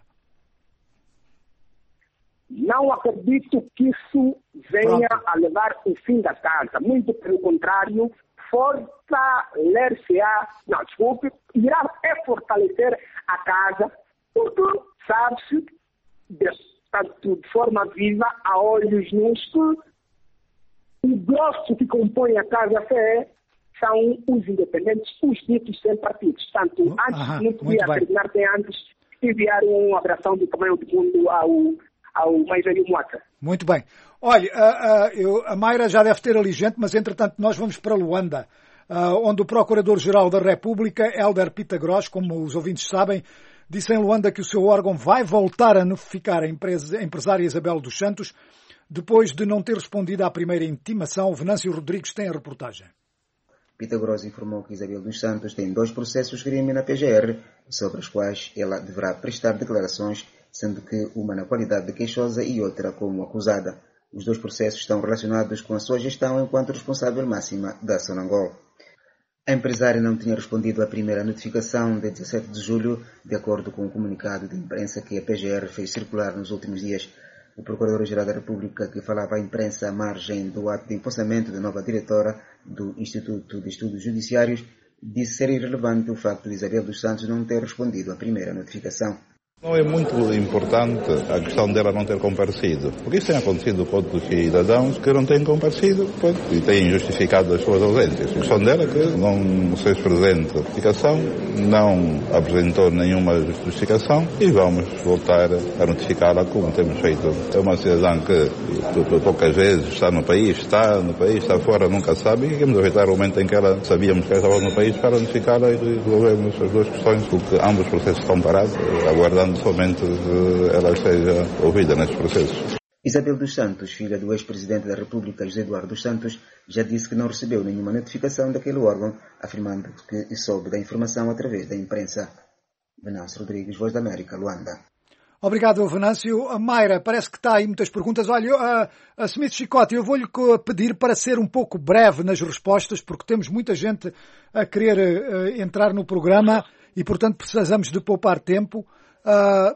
Não acredito que isso venha Pronto. a levar o fim da Casa. Muito pelo contrário, fortalecer-se-á, não, desculpe, irá é fortalecer a Casa, porque sabe-se, de, tanto de forma viva, a olhos nus, que o grosso que compõe a Casa C E são os independentes, os ditos sem partidos. Tanto antes, Aham, não podia terminar bem antes, enviar uma abração do tamanho do mundo ao, ao mais velho Moata. Muito bem. Olha, uh, uh, eu, a Mayra já deve ter ali gente, mas entretanto nós vamos para Luanda, uh, onde o Procurador-Geral da República, Hélder Pitagros, como os ouvintes sabem, disse em Luanda que o seu órgão vai voltar a notificar a, empresa, a empresária Isabel dos Santos depois de não ter respondido à primeira intimação. Venâncio Rodrigues tem a reportagem. Pitagros informou que Isabel dos Santos tem dois processos crime na P G R, sobre os quais ela deverá prestar declarações, sendo que uma na qualidade de queixosa e outra como acusada. Os dois processos estão relacionados com a sua gestão enquanto responsável máxima da Sonangol. A empresária não tinha respondido à primeira notificação de dezassete de julho, de acordo com o comunicado de imprensa que a P G R fez circular nos últimos dias. O Procurador-Geral da República, que falava à imprensa à margem do ato de empossamento da nova diretora do Instituto de Estudos Judiciários, disse ser irrelevante o facto de Isabel dos Santos não ter respondido à primeira notificação. Não é muito importante a questão dela não ter comparecido, porque isso tem acontecido com outros cidadãos que não têm comparecido e têm justificado as suas ausências. A questão dela é que não se fez presente a notificação, não apresentou nenhuma justificação e vamos voltar a notificá-la como temos feito. É uma cidadã que poucas vezes está no país, está no país, está fora, nunca sabe, e queremos evitar o momento em que ela sabíamos que ela estava no país para notificá-la e resolvermos as duas questões, porque ambos os processos estão parados, aguardando somente ela seja ouvida nestes processos. Isabel dos Santos, filha do ex-presidente da República, José Eduardo dos Santos, já disse que não recebeu nenhuma notificação daquele órgão, afirmando que soube da informação através da imprensa. Venâncio Rodrigues, Voz da América, Luanda. Obrigado, Venâncio. A Mayra, parece que está aí muitas perguntas. Olha, a, a Smith Chicote, eu vou-lhe pedir para ser um pouco breve nas respostas, porque temos muita gente a querer uh, entrar no programa e, portanto, precisamos de poupar tempo. Uh,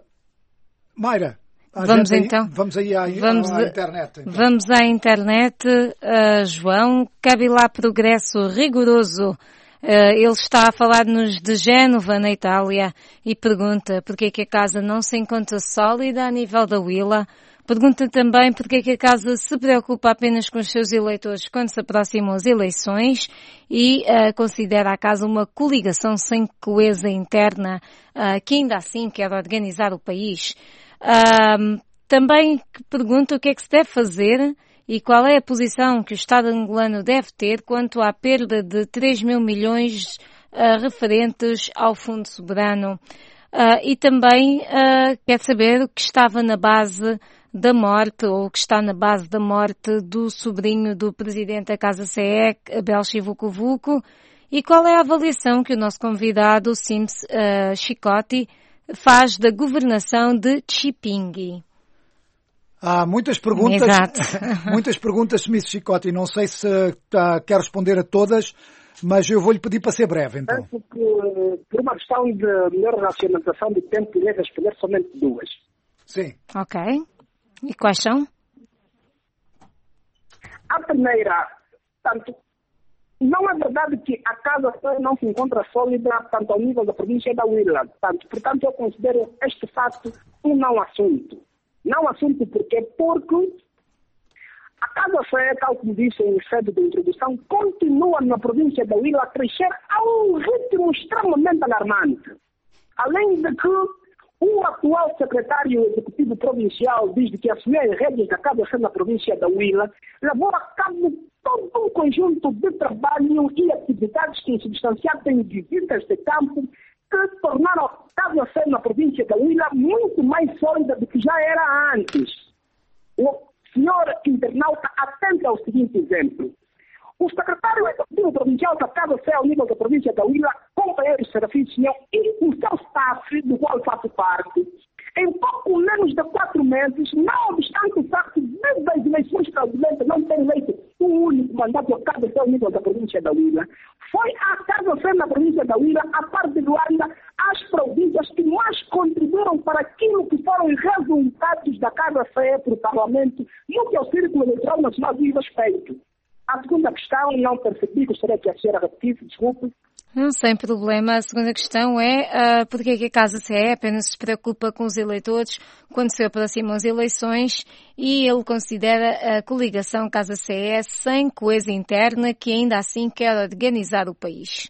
Mayra, vamos aí, então. Vamos aí à, vamos à internet. Então. Vamos à internet. Uh, João, cabe lá progresso rigoroso. Uh, ele está a falar-nos de Génova, na Itália, e pergunta porque é que a casa não se encontra sólida a nível da Willa. Pergunta também porque é que a casa se preocupa apenas com os seus eleitores quando se aproximam as eleições e uh, considera a casa uma coligação sem coesa interna, uh, que ainda assim quer organizar o país. Uh, também pergunta o que é que se deve fazer e qual é a posição que o Estado angolano deve ter quanto à perda de três mil milhões uh, referentes ao Fundo Soberano. Uh, e também uh, quer saber o que estava na base da morte, ou o que está na base da morte do sobrinho do presidente da Casa C E, Abel Chivucovuco, e qual é a avaliação que o nosso convidado, Sims uh, Chicote, faz da governação de Chipinge. Há muitas perguntas, muitas perguntas, Smith Chicote, não sei se uh, quer responder a todas, mas eu vou-lhe pedir para ser breve, então. Penso que, por uma questão de melhor racionalização de tempo, deve responder somente duas. Sim. Ok. E quais são? A primeira, tanto, não é verdade que a Casa não se encontra sólida tanto ao nível da província da Huila. Tanto, portanto, eu considero este fato um não assunto. Não assunto porquê? Porque a Casa C E, tal como disse em sede de introdução, continua na província da Huila a crescer a um ritmo extremamente alarmante. Além de que o atual secretário executivo provincial, desde que assumiu as rédeas da Casa C E na província da Huila, levou a cabo todo um conjunto de trabalho e atividades que, substanciadas em visitas de campo, que tornaram a Casa C E na província da Huila muito mais sólida do que já era antes. O senhor internauta, atenta ao seguinte exemplo. O secretário executivo provincial da Casa C E ao nível da província da Huila, companheiro Serafim Sinhão, e o seu staff, do qual faço parte, em pouco menos de quatro meses, não obstante o facto de as eleições fraudulentas não terem eleito um único mandato da Casa C E ao nível da província da Huila, foi a Casa C E na província da Huila, a parte de Luanda, as províncias que mais contribuíram para aquilo que foram os resultados da Casa C E para o Parlamento no que ao Círculo Eleitoral Nacional diz respeito. A segunda questão, não percebi, gostaria que a senhora repetisse, desculpe. Não, sem problema. A segunda questão é uh, porque é que a Casa C E apenas se preocupa com os eleitores quando se aproximam as eleições e ele considera a coligação Casa C E sem coesa interna que ainda assim quer organizar o país.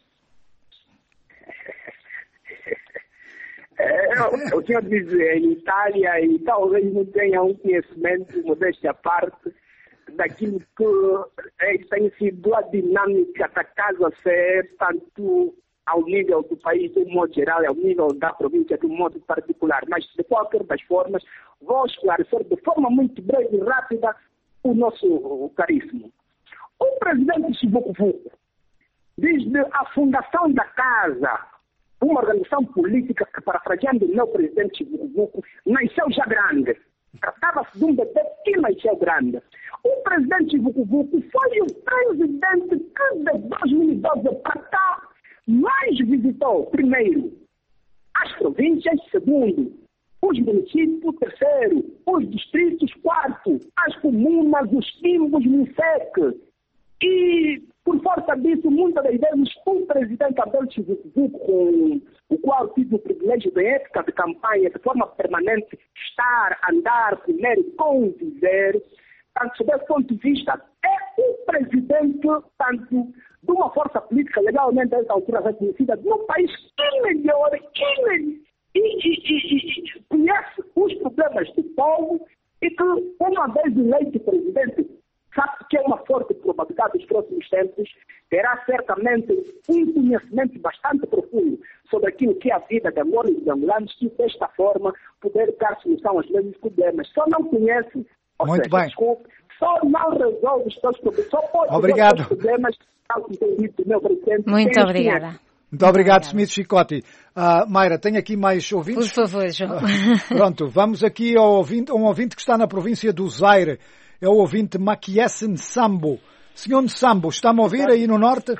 É, o senhor diz em Itália e talvez não tenha um conhecimento, modéstia à parte, daquilo que é, tem sido a dinâmica da Casa C E, tanto ao nível do país de um modo geral e ao nível da província de um modo particular. Mas, de qualquer das formas, vou esclarecer de forma muito breve e rápida o nosso o caríssimo. O presidente Chivucovuco, desde a fundação da Casa, uma organização política que, parafraseando o meu presidente Chivucovuco, nasceu já grande. Tratava-se de um bebê que nasceu grande. O presidente Chivucovuco foi o presidente que, de dois mil e doze para cá, mais visitou, primeiro, as províncias, segundo, os municípios, terceiro, os distritos, quarto, as comunas, os timbos, MISEC. E, por força disso, muitas das vezes, o presidente Abel Chivucovuco, com o qual tive o privilégio de época de campanha, de forma permanente, estar, andar, comer e conviver, tanto sob esse ponto de vista, é o presidente, tanto de uma força política legalmente a essa altura reconhecida, de um país que melhor, que melhor, e, e, e, e conhece os problemas do povo e que, uma vez eleito presidente, sabe que é uma forte probabilidade nos próximos tempos, terá certamente um conhecimento bastante profundo sobre aquilo que é a vida de angolanos e de angolanos e, desta forma, poder dar solução aos mesmos problemas. Só não conhece, ou Muito seja, bem. desculpe, só não resolve os seus problemas, só pode Obrigado. resolver os problemas, tal como tem dito o meu presidente. Muito Quem obrigada. conhece. Muito obrigado, Smith Chicote. Uh, Mayra, tem aqui mais ouvintes? Por favor, João. Pronto, vamos aqui ao ouvinte, um ouvinte que está na província do Zaire. É o ouvinte Maquiesen Sambo. Senhor Sambo, está-me a ouvir aí no norte?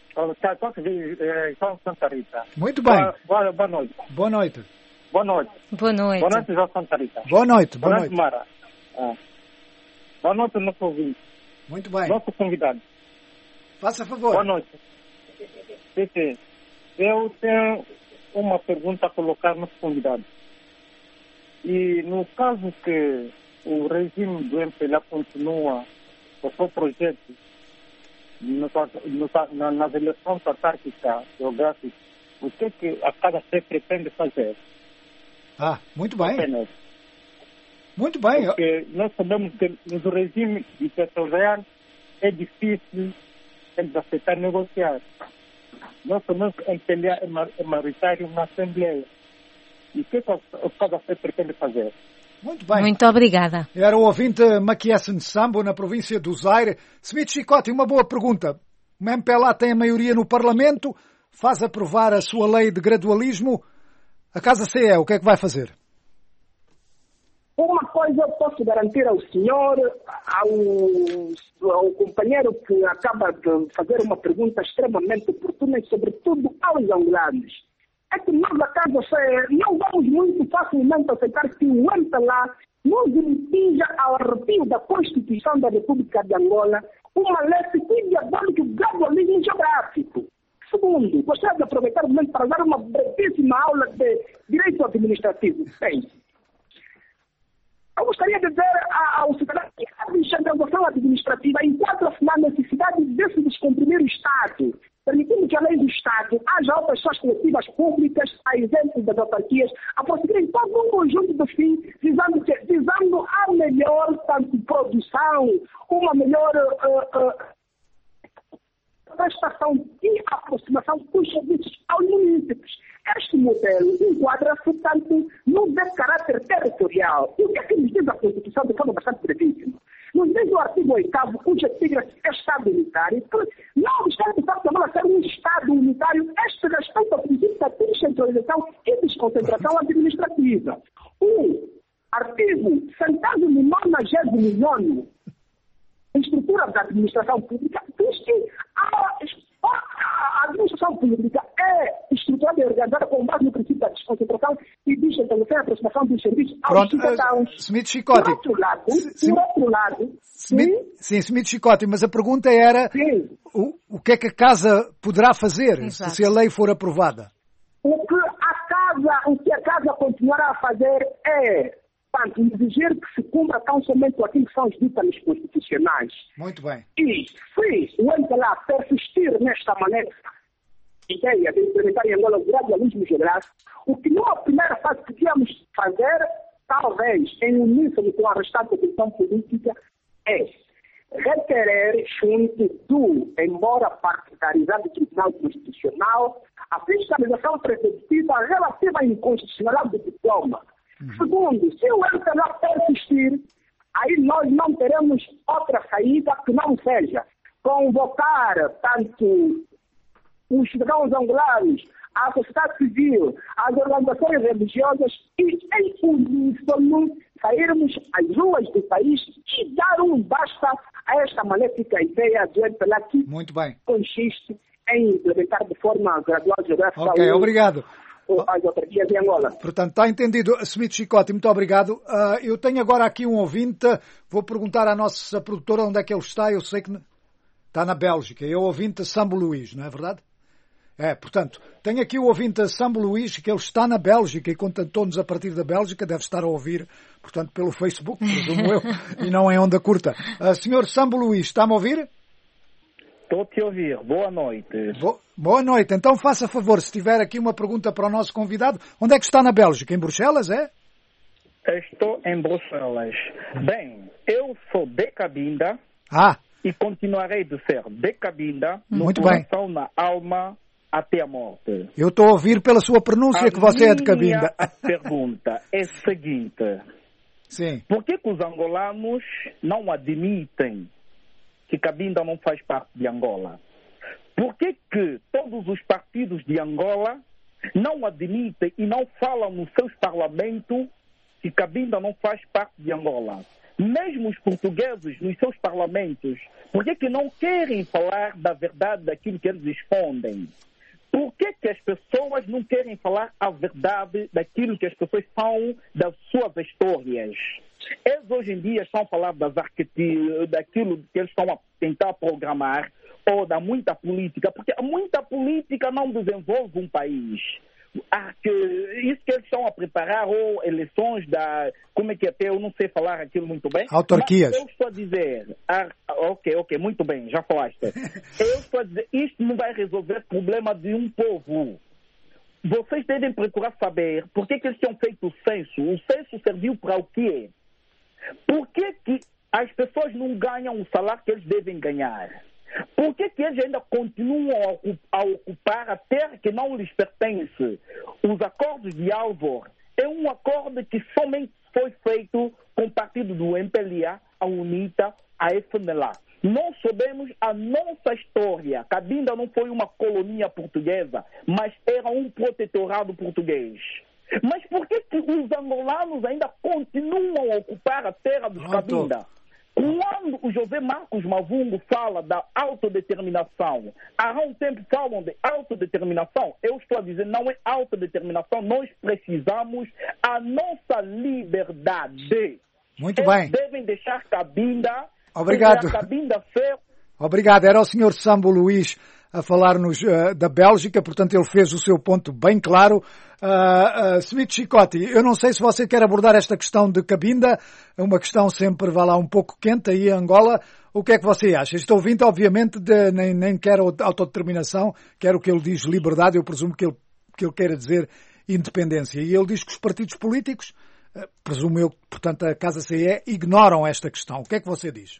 São Santa Rita. Muito bem. Boa, boa noite. Boa noite. Boa noite. Boa noite. Boa noite, João Santa Rita. Boa noite. Boa, Boa noite, noite, Mara. Ah. Boa noite, nosso ouvinte. Muito bem. Nosso convidado. Faça favor. Boa noite. Pepe, eu tenho uma pergunta a colocar ao nosso convidado. E no caso que o regime do M P L A continua o seu projeto no, no, na, nas eleições autárquicas geográficas, o que, que a Casa C pretende fazer? Ah, muito bem. Apenas. Muito bem. Porque nós sabemos que no regime ditatorial é difícil eles aceitar negociar. Nós somos empelhar majoritário na Assembleia. E o que o K C pretende fazer? Muito bem. Muito obrigada. Era o ouvinte Maquiasen Sambo, na província do Zaire. Smith Chicote, uma boa pergunta. O M P L A tem a maioria no Parlamento, faz aprovar a sua lei de gradualismo. A Casa C E, o que é que vai fazer? Uma coisa eu posso garantir ao senhor, ao, ao companheiro que acaba de fazer uma pergunta extremamente oportuna e, sobretudo, aos angolanos. É que nós, da Casa C E, não vamos muito facilmente aceitar que o M P L A nos impinja ao arrepio da Constituição da República de Angola uma lei que diabólica o gradualismo geográfico. Segundo, gostaria de aproveitar o momento para dar uma brevíssima aula de direito administrativo. Bem, eu gostaria de dizer ao cidadão que a descentralização administrativa enquadra-se na necessidade de se descomprimir o Estado, permitindo que, além do Estado, haja outras ações coletivas públicas, a exemplo das autarquias, a prosseguirem todo um conjunto de fins, visando, visando a melhor tanto produção, uma melhor uh, uh, prestação e aproximação dos serviços aos municípios. Este modelo enquadra-se, portanto, no de caráter territorial. E o que é que nos diz a Constituição de forma bastante brevíssima? Nos diz o artigo oitavo, cuja sigla é Estado unitário, que não obstante o facto de Angola ser um Estado unitário, este respeita ao princípio da descentralização e desconcentração administrativa. O artigo centésimo nonagésimo nono, estrutura da administração pública, diz que a, a administração pública é estruturada e organizada com base no princípio da desconcentração e descentralização e aproximação dos serviços aos cidadãos. Uh, Smith Chicote. Por outro lado, por outro lado Smith, sim, Smith Chicote, mas a pergunta era o, o que é que a Casa poderá fazer Exato. se a lei for aprovada? O que a Casa, o que a Casa continuará a fazer é portanto, exigir que se cumpra tão somente aquilo que são os ditames constitucionais. Muito bem. E se o M P L A persistir nesta maneira, ideia de implementar em Angola o gradualismo geográfico, o que numa primeira fase podíamos fazer, talvez em uníssono com a restante opção política, é requerer junto do, embora partidarizado Tribunal Constitucional, a fiscalização preventiva relativa à inconstitucionalidade do diploma. Segundo, se o M P L A persistir, aí nós não teremos outra saída que não seja convocar tanto os cidadãos angolanos, a sociedade civil, as organizações religiosas e, em uníssono, sairmos às ruas do país e dar um basta a esta maléfica ideia do M P L A que Muito bem. consiste em implementar de forma gradual geográfica. Ok, o... obrigado. as autarquias de Angola. Portanto, está entendido. Smith Chicote, muito obrigado. Uh, eu tenho agora aqui um ouvinte. Vou perguntar à nossa produtora onde é que ele está. Eu sei que está na Bélgica. É o ouvinte Sambo Luís, não é verdade? É, portanto, tenho aqui o ouvinte Sambo Luís, que ele está na Bélgica e contatou-nos a partir da Bélgica. Deve estar a ouvir, portanto, pelo Facebook, presumo eu, e não em onda curta. Uh, senhor Sambo Luís, está-me a ouvir? Estou te a ouvir. Boa noite. Bo- Boa noite. Então faça favor, se tiver aqui uma pergunta para o nosso convidado, onde é que está na Bélgica? Em Bruxelas, é? Estou em Bruxelas. Bem, eu sou de Cabinda ah. e continuarei de ser de Cabinda, no Muito coração, bem. na alma, até a morte. Eu estou a ouvir pela sua pronúncia a que você é de Cabinda. A pergunta é a seguinte. Sim. Por que, que os angolanos não admitem que Cabinda não faz parte de Angola? Por que, que todos os partidos de Angola não admitem e não falam nos seus parlamentos que Cabinda não faz parte de Angola? Mesmo os portugueses nos seus parlamentos, por que, que não querem falar da verdade daquilo que eles escondem? Por que, que as pessoas não querem falar a verdade daquilo que as pessoas são das suas histórias? Eles hoje em dia estão a falar das arquetípicos, daquilo que eles estão a tentar programar, ou da muita política, porque muita política não desenvolve um país. Ah, que, isso que eles estão a preparar, ou eleições da... Como é que até eu não sei falar aquilo muito bem. Autarquias. Mas eu estou a dizer... Ah, ok, ok, muito bem, já falaste. Eu estou a dizer, isto não vai resolver o problema de um povo. Vocês devem procurar saber por que, que eles tinham feito o censo. O censo serviu para o quê? Por que, que as pessoas não ganham o salário que eles devem ganhar? Por que, que eles ainda continuam a ocupar a terra que não lhes pertence? Os acordos de Alvor é um acordo que somente foi feito com o partido do M P L A, a UNITA, a F N L A. Nós sabemos a nossa história. Cabinda não foi uma colônia portuguesa, mas era um protetorado português. Mas por que, que os angolanos ainda continuam a ocupar a terra dos Cabinda? Quando o José Marcos Mavungo fala da autodeterminação, há um tempo falam de autodeterminação, eu estou a dizer, não é autodeterminação, nós precisamos a nossa liberdade. Muito Eles bem. devem deixar Cabinda, Obrigado. Cabinda ser... Obrigado. Era o senhor Sambo Luís a falar-nos uh, da Bélgica, portanto ele fez o seu ponto bem claro. Uh, uh, Smith Chicote, eu não sei se você quer abordar esta questão de Cabinda, uma questão sempre, vá lá, um pouco quente aí em Angola. O que é que você acha? Este ouvinte, obviamente, de, nem, nem quer autodeterminação, quer o que ele diz liberdade, eu presumo que ele, que ele queira dizer independência. E ele diz que os partidos políticos, uh, presumo eu, portanto a Casa C E, ignoram esta questão. O que é que você diz?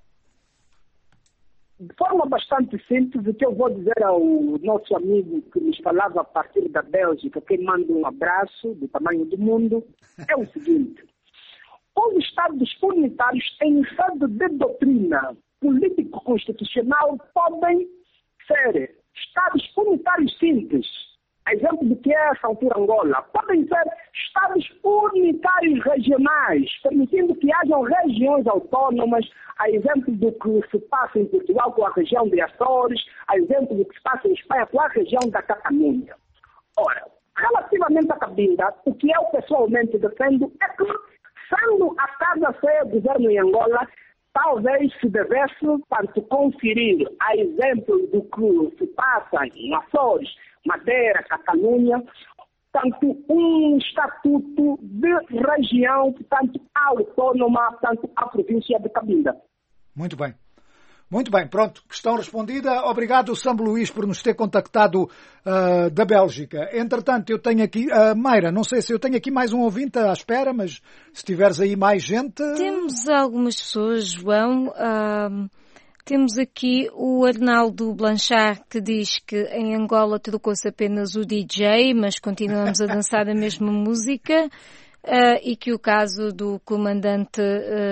De forma bastante simples, o que eu vou dizer ao nosso amigo que nos falava a partir da Bélgica, quem manda um abraço do tamanho do mundo, é o seguinte. Os Estados unitários, em sede de doutrina político-constitucional, podem ser Estados unitários simples, exemplo do que é essa altura Angola, podem ser Estados unitários regionais, permitindo que hajam regiões autónomas, a exemplo do que se passa em Portugal com a região de Açores, a exemplo do que se passa em Espanha com a região da Catalunha. Ora, relativamente a Cabinda, o que eu pessoalmente defendo é que, sendo a Casa C E governo em Angola, talvez se devesse, tanto conferir, a exemplo do que se passa em Açores, Madeira, Catalunha, tanto um estatuto de região, portanto, autônoma, tanto a província de Cabinda. Muito bem. Muito bem, pronto, questão respondida. Obrigado, Sambo Luís, por nos ter contactado uh, da Bélgica. Entretanto, eu tenho aqui, uh, Mayra, não sei se eu tenho aqui mais um ouvinte à espera, mas se tiveres aí mais gente... Temos algumas pessoas, João. Uh... Temos aqui o Arnaldo Blanchard, que diz que em Angola trocou-se apenas o D J, mas continuamos a dançar a mesma música, uh, e que o caso do comandante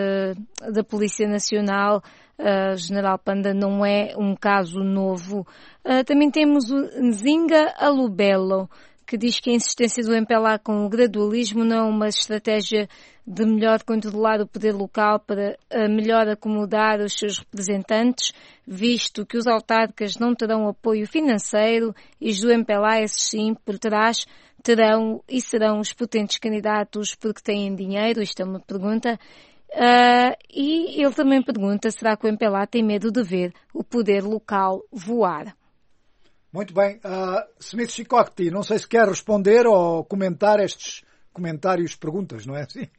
uh, da Polícia Nacional, uh, General Panda, não é um caso novo. Uh, também temos o Nzinga Alubelo, que diz que a insistência do M P L A com o gradualismo não é uma estratégia de melhor controlar o poder local para melhor acomodar os seus representantes, visto que os autarcas não terão apoio financeiro e os do M P L A, esses sim, por trás, terão e serão os potentes candidatos porque têm dinheiro. Isto é uma pergunta. Uh, e ele também pergunta, será que o M P L A tem medo de ver o poder local voar? Muito bem. Uh, Smith Chicote, não sei se quer responder ou comentar estes comentários, perguntas, não é assim?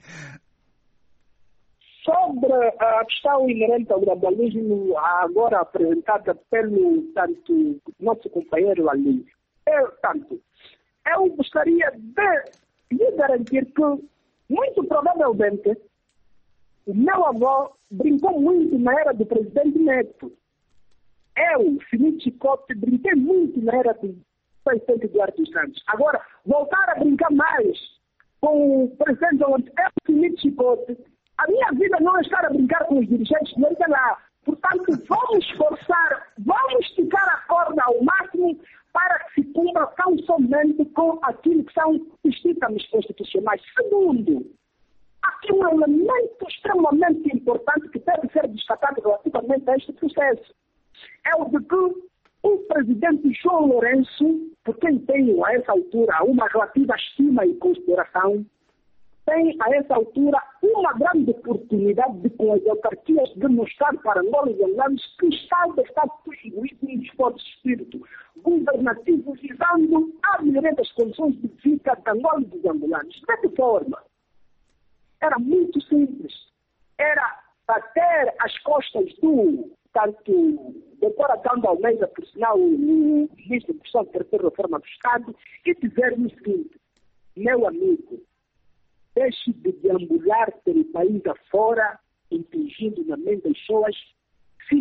Sobre a questão inerente ao gradualismo, agora apresentada pelo tanto nosso companheiro ali, eu, tanto, eu gostaria de lhe garantir que, muito provavelmente, o meu avô brincou muito na era do presidente Neto. Eu, Smith Chicote, brinquei muito na era do presidente Eduardo Santos. Agora, voltar a brincar mais com o presidente onde é o Smith Chicote, a minha vida não é estar a brincar com os dirigentes do M P L A. Portanto, vamos esforçar, vamos esticar a corda ao máximo para que se cumpra tão somente com aquilo que são os ditames constitucionais. Segundo, aqui um elemento extremamente importante que deve ser destacado relativamente a este processo é o de que o presidente João Lourenço, por quem tenho a essa altura uma relativa estima e consideração, tem a essa altura uma grande oportunidade de, com as autarquias, demonstrar para Angola e angolanos que o Estado está constituído em esforço de espírito governativo, visando a melhoria das condições de vida de Angola e dos angolanos. De que forma? Era muito simples. Era bater as costas do tanto doutor Adão Almeida, por sinal, o ministro de Educação, Terceira Reforma do Estado, e dizer-lhe o seguinte: meu amigo, deixe de deambular pelo país afora, impingindo na mente das pessoas, fique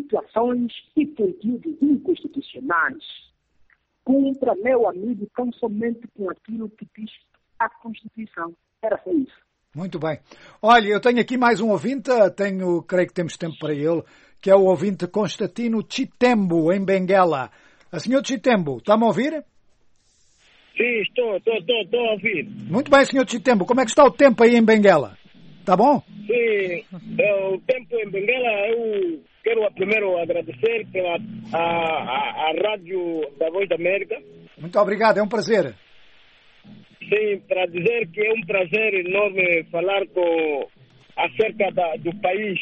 situações e conteúdos inconstitucionais. Cumpra, meu amigo, tão somente com aquilo que diz a Constituição. Era só isso. Muito bem. Olha, eu tenho aqui mais um ouvinte, tenho, creio que temos tempo para ele, que é o ouvinte Constantino Chitembo, em Benguela. A senhor Chitembo, está-me a ouvir? Sim, estou, estou, estou, estou a ouvir. Muito bem, senhor Chitembo. Como é que está o tempo aí em Benguela? Está bom? Sim, é, o tempo em Benguela, eu quero primeiro agradecer pela a, a, a Rádio da Voz da América. Muito obrigado, é um prazer. Sim, para dizer que é um prazer enorme falar com, acerca da, do país.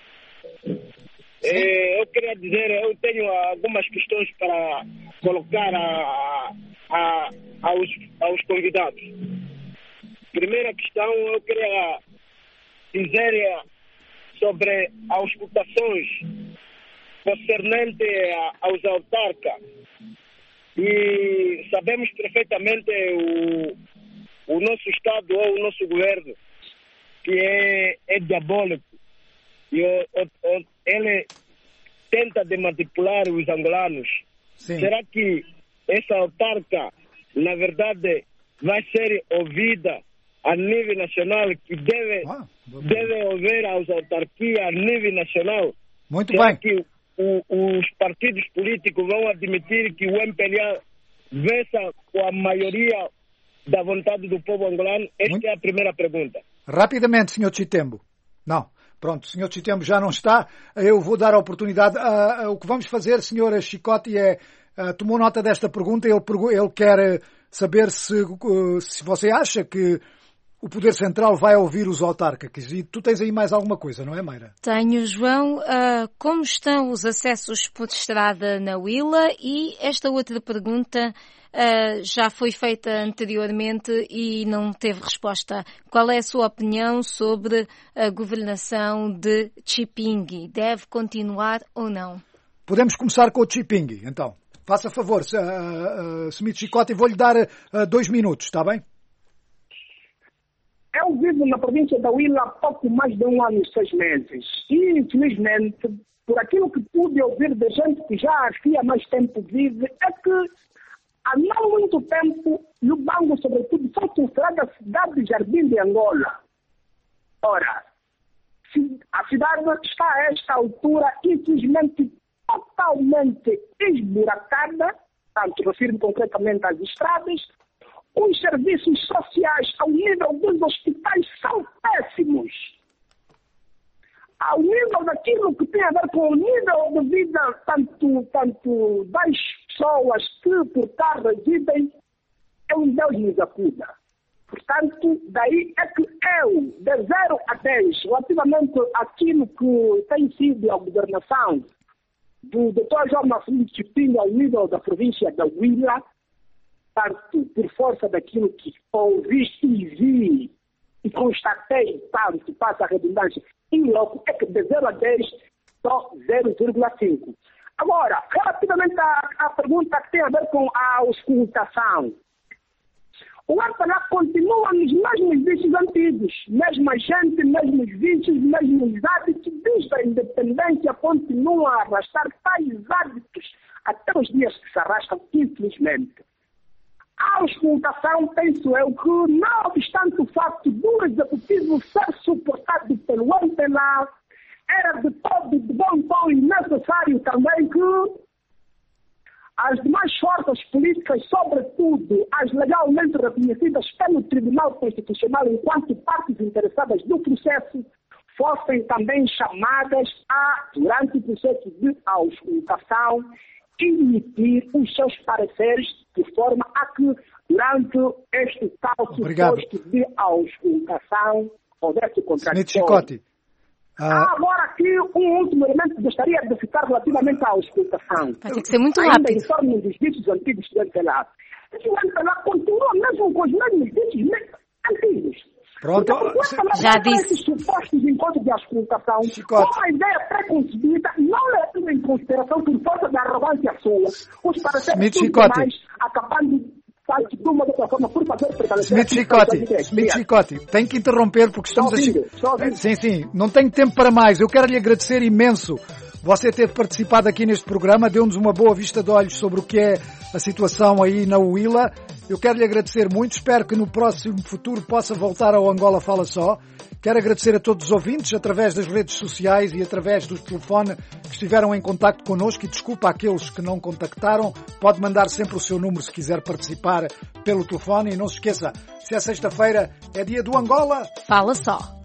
É, eu queria dizer, eu tenho algumas questões para colocar a, a, aos, aos convidados. Primeira questão, eu queria dizer sobre as auscultações concernente aos autarcas. E sabemos perfeitamente o, o nosso Estado ou o nosso governo que é, é diabólico. E o, o, ele tenta de manipular os angolanos. Sim. Será que essa autarca, na verdade, vai ser ouvida a nível nacional, que deve, ah, deve ouvir as autarquias a nível nacional? Muito Será bem. Que o, os partidos políticos vão admitir que o M P L A vença com a maioria da vontade do povo angolano? Esta Muito... é a primeira pergunta. Rapidamente, senhor Chitembo. Não. Pronto, o senhor Chitembo já não está. Eu vou dar a oportunidade. Uh, uh, o que vamos fazer, senhora Chicote, é... Uh, tomou nota desta pergunta. Ele, ele quer saber se, uh, se você acha que o Poder Central vai ouvir os autarcas. E tu tens aí mais alguma coisa, não é, Mayra? Tenho, João. Uh, como estão os acessos por estrada na Huila? E esta outra pergunta uh, já foi feita anteriormente e não teve resposta. Qual é a sua opinião sobre a governação de Chipinge? Deve continuar ou não? Podemos começar com o Chipinge, então. Faça favor, uh, uh, Smith Chicote, vou-lhe dar uh, dois minutos, está bem? Eu vivo na província da Huila há pouco mais de um ano e seis meses. E, infelizmente, por aquilo que pude ouvir de gente que já aqui há mais tempo vive, é que há não muito tempo, no Bango, sobretudo, foi considerada a cidade de Jardim de Angola. Ora, a cidade está a esta altura, infelizmente, totalmente esburacada, tanto refiro concretamente às estradas. Os serviços sociais ao nível dos hospitais são péssimos. Ao nível daquilo que tem a ver com o nível de vida tanto, tanto das pessoas que por cá residem, é um Deus nos acuda. Portanto, daí é que eu, de zero a dez, relativamente àquilo que tem sido a governação do doutor João Marcelino Chipinge ao nível da província da Huila, tanto por força daquilo que ouvi e vi e constatei, tanto, passa a redundância, em loco, é que de zero a dez, só zero vírgula cinco. Agora, relativamente à, à pergunta que tem a ver com a auscultação, o M P L A continua nos mesmos vícios antigos, mesma gente, mesmos vícios, mesmos hábitos, desde a independência continuam a arrastar tais hábitos até os dias que se arrastam, infelizmente. A auscultação, penso eu, que não obstante o facto do executivo ser suportado pelo M P L A, era de todo de bom tom e necessário também que as demais forças políticas, sobretudo as legalmente reconhecidas pelo Tribunal Constitucional enquanto partes interessadas do processo, fossem também chamadas a, durante o processo de auscultação, emitir os seus pareceres de forma a que, durante este tal suposto de auscultação, houvesse contraditório. Ah, agora aqui, um último elemento que gostaria de citar relativamente à auscultação. Vai ter que ser muito ainda rápido. Ainda em torno dos vícios antigos do M P L A. Esse M P L A continua mesmo com os mesmos vícios antigos. Pronto, então, já disse. Esses supostos encontros de auscultação, com uma ideia pré-concebida, não levando em consideração por força da arrogância sua, os pareceres mais acabando... Smith Chicote, Smith Chicote, tenho que interromper porque estamos a... Sim, sim, não tenho tempo para mais. Eu quero lhe agradecer imenso você ter participado aqui neste programa, deu-nos uma boa vista de olhos sobre o que é a situação aí na Huila. Eu quero lhe agradecer muito, espero que no próximo futuro possa voltar ao Angola Fala Só. Quero agradecer a todos os ouvintes, através das redes sociais e através do telefone que estiveram em contacto connosco, e desculpa àqueles que não contactaram. Pode mandar sempre o seu número se quiser participar pelo telefone, e não se esqueça, se é sexta-feira, é dia do Angola Fala Só.